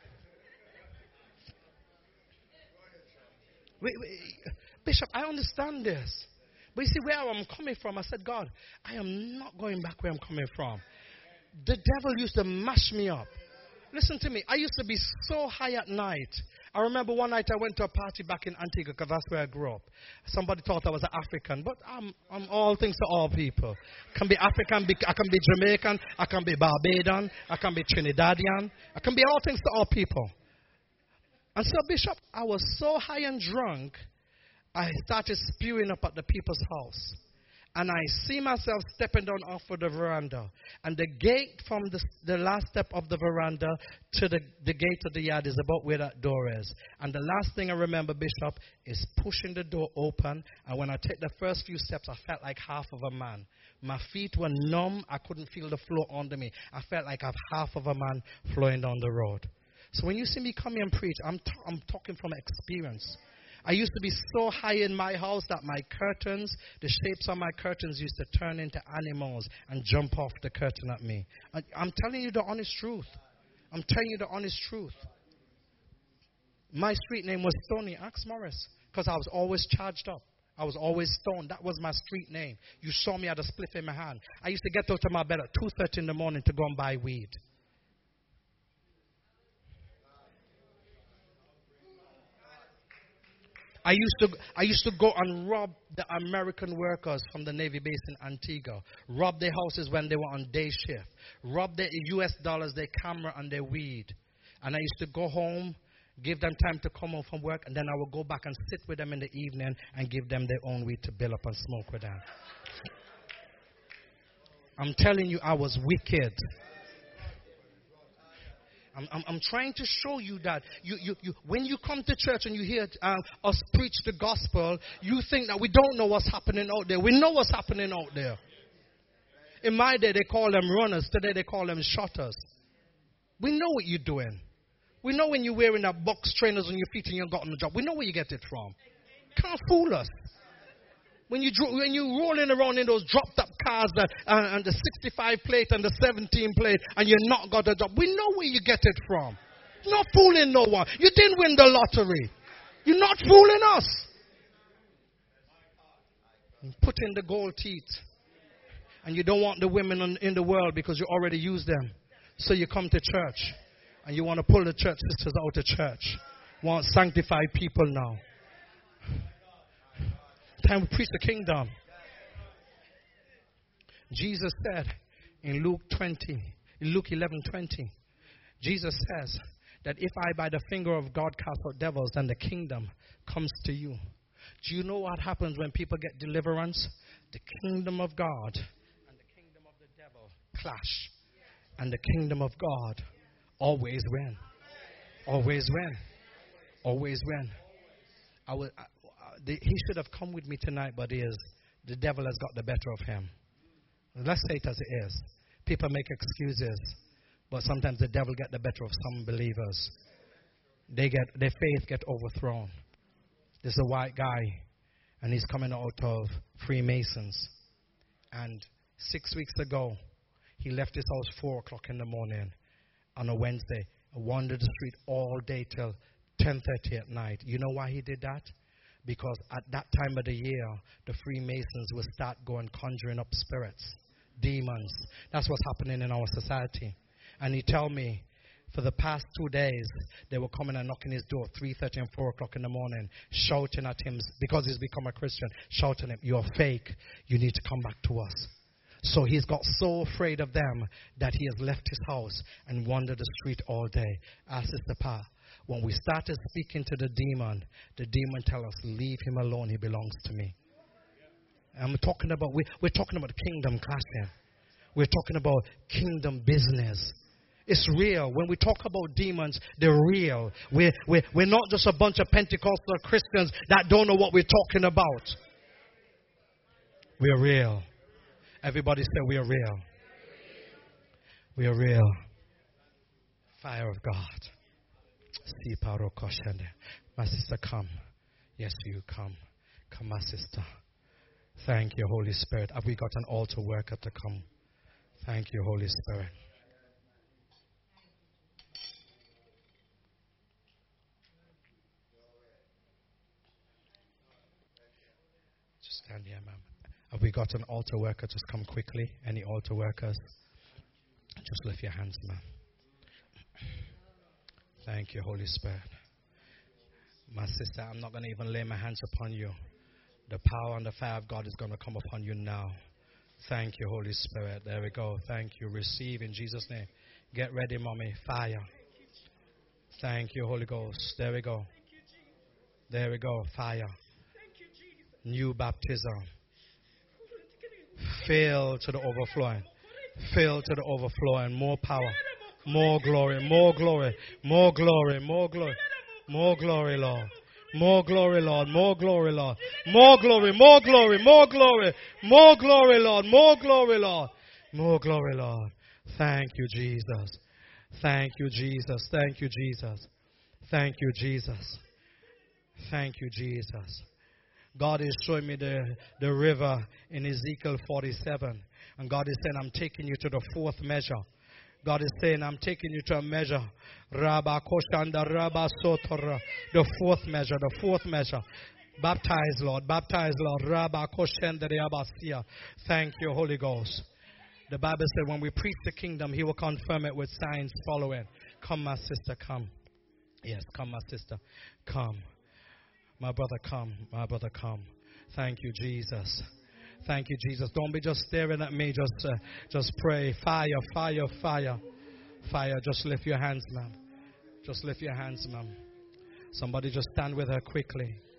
Speaker 1: Wait, wait, Bishop, I understand this. But you see where I'm coming from. I said, God, I am not going back where I'm coming from. The devil used to mash me up. Listen to me. I used to be so high at night. I remember one night I went to a party back in Antigua because that's where I grew up. Somebody thought I was an African, but I'm, I'm all things to all people. I can be African, I can be Jamaican, I can be Barbadian, I can be Trinidadian, I can be all things to all people. And so, Bishop, I was so high and drunk, I started spewing up at the people's house. And I see myself stepping down off of the veranda. And the gate from the, the last step of the veranda to the, the gate of the yard is about where that door is. And the last thing I remember, Bishop, is pushing the door open. And when I take the first few steps, I felt like half of a man. My feet were numb. I couldn't feel the floor under me. I felt like I have half of a man flowing down the road. So when you see me come here and preach, I'm, t- I'm talking from experience. I used to be so high in my house that my curtains, the shapes of my curtains used to turn into animals and jump off the curtain at me. I, I'm telling you the honest truth. I'm telling you the honest truth. My street name was Stony. Ask Morris. Because I was always charged up. I was always stoned. That was my street name. You saw me at a spliff in my hand. I used to get out of my bed at two thirty in the morning to go and buy weed. I used to I used to go and rob the American workers from the Navy base in Antigua. Rob their houses when they were on day shift. Rob their U S dollars, their camera, and their weed. And I used to go home, give them time to come home from work, and then I would go back and sit with them in the evening and give them their own weed to build up and smoke with them. I'm telling you, I was wicked. I'm, I'm, I'm trying to show you that you, you, you, when you come to church and you hear uh, us preach the gospel, you think that we don't know what's happening out there. We know what's happening out there. In my day, they call them runners. Today, they call them shutters. We know what you're doing. We know when you're wearing that box trainers on your feet and you've gotten a job. We know where you get it from. Can't fool us. When, you, when you're rolling around in those dropped-up cars uh, and, and the sixty-five plate and the seventeen plate and you're not got a job, we know where you get it from. You're not fooling no one. You didn't win the lottery. You're not fooling us. You put in the gold teeth. And you don't want the women on, in the world because you already use them. So you come to church. And you want to pull the church sisters out of church. Want sanctified people now. Time we preach the kingdom. Jesus said in Luke twenty, in Luke eleven twenty, Jesus says that if I by the finger of God cast out devils, then the kingdom comes to you. Do you know what happens when people get deliverance? The kingdom of God and the kingdom of the devil clash. And the kingdom of God always win. Always win. Always win. I will, I, The, he should have come with me tonight, but he is, the devil has got the better of him. Let's say it as it is. People make excuses, but sometimes the devil get the better of some believers. They get their faith get overthrown. There's a white guy, and he's coming out of Freemasons. And six weeks ago, he left his house four o'clock in the morning on a Wednesday, wandered the street all day till ten thirty at night. You know why he did that? Because at that time of the year, the Freemasons will start going conjuring up spirits, demons. That's what's happening in our society. And he told me, for the past two days, they were coming and knocking his door three thirty and four o'clock in the morning, shouting at him, because he's become a Christian, shouting at him, you're fake, you need to come back to us. So he's got so afraid of them that he has left his house and wandered the street all day. Ask Sister Pa. When we started speaking to the demon, the demon tell us, leave him alone, he belongs to me. And we're talking about, we, we're talking about kingdom clashing. We're talking about kingdom business. It's real. When we talk about demons, they're real. We're, we're, we're not just a bunch of Pentecostal Christians that don't know what we're talking about. We're real. Everybody say we are real. We are real. Fire of God. My sister, come. Yes, you come. Come, my sister. Thank you, Holy Spirit. Have we got an altar worker to come? Thank you, Holy Spirit. Just stand here, ma'am. Have we got an altar worker? Just come quickly. Any altar workers? Just lift your hands, ma'am. Thank you, Holy Spirit. My sister, I'm not going to even lay my hands upon you. The power and the fire of God is going to come upon you now. Thank you, Holy Spirit. There we go. Thank you. Receive in Jesus' name. Get ready, mommy. Fire. Thank you, Holy Ghost. There we go. There we go. Fire. New baptism. Fill to the overflowing. Fill to the overflowing. More power. More glory, more glory, more glory, more glory, more glory, Lord. More glory, Lord. More glory, Lord. More glory, more glory, more glory, more glory, Lord. More glory, Lord. More glory, Lord. Thank you, Jesus. Thank you, Jesus. Thank you, Jesus. Thank you, Jesus. Thank you, Jesus. God is showing me the, the river in Ezekiel forty-seven. And God is saying, I'm taking you to the fourth measure. God is saying, I'm taking you to a measure. Rabba Koshanda Rabba Sotora. The fourth measure, the fourth measure. Baptize, Lord. Baptize, Lord. Rabba Koshanda Rabbasia. Thank you, Holy Ghost. The Bible said when we preach the kingdom, He will confirm it with signs following. Come, my sister, come. Yes, come, my sister. Come. My brother, come. My brother, come. Thank you, Jesus. Thank you, Jesus. Don't be just staring at me. Just, uh, just pray. Fire, fire, fire, fire. Just lift your hands, ma'am. Just lift your hands, ma'am. Somebody just stand with her quickly.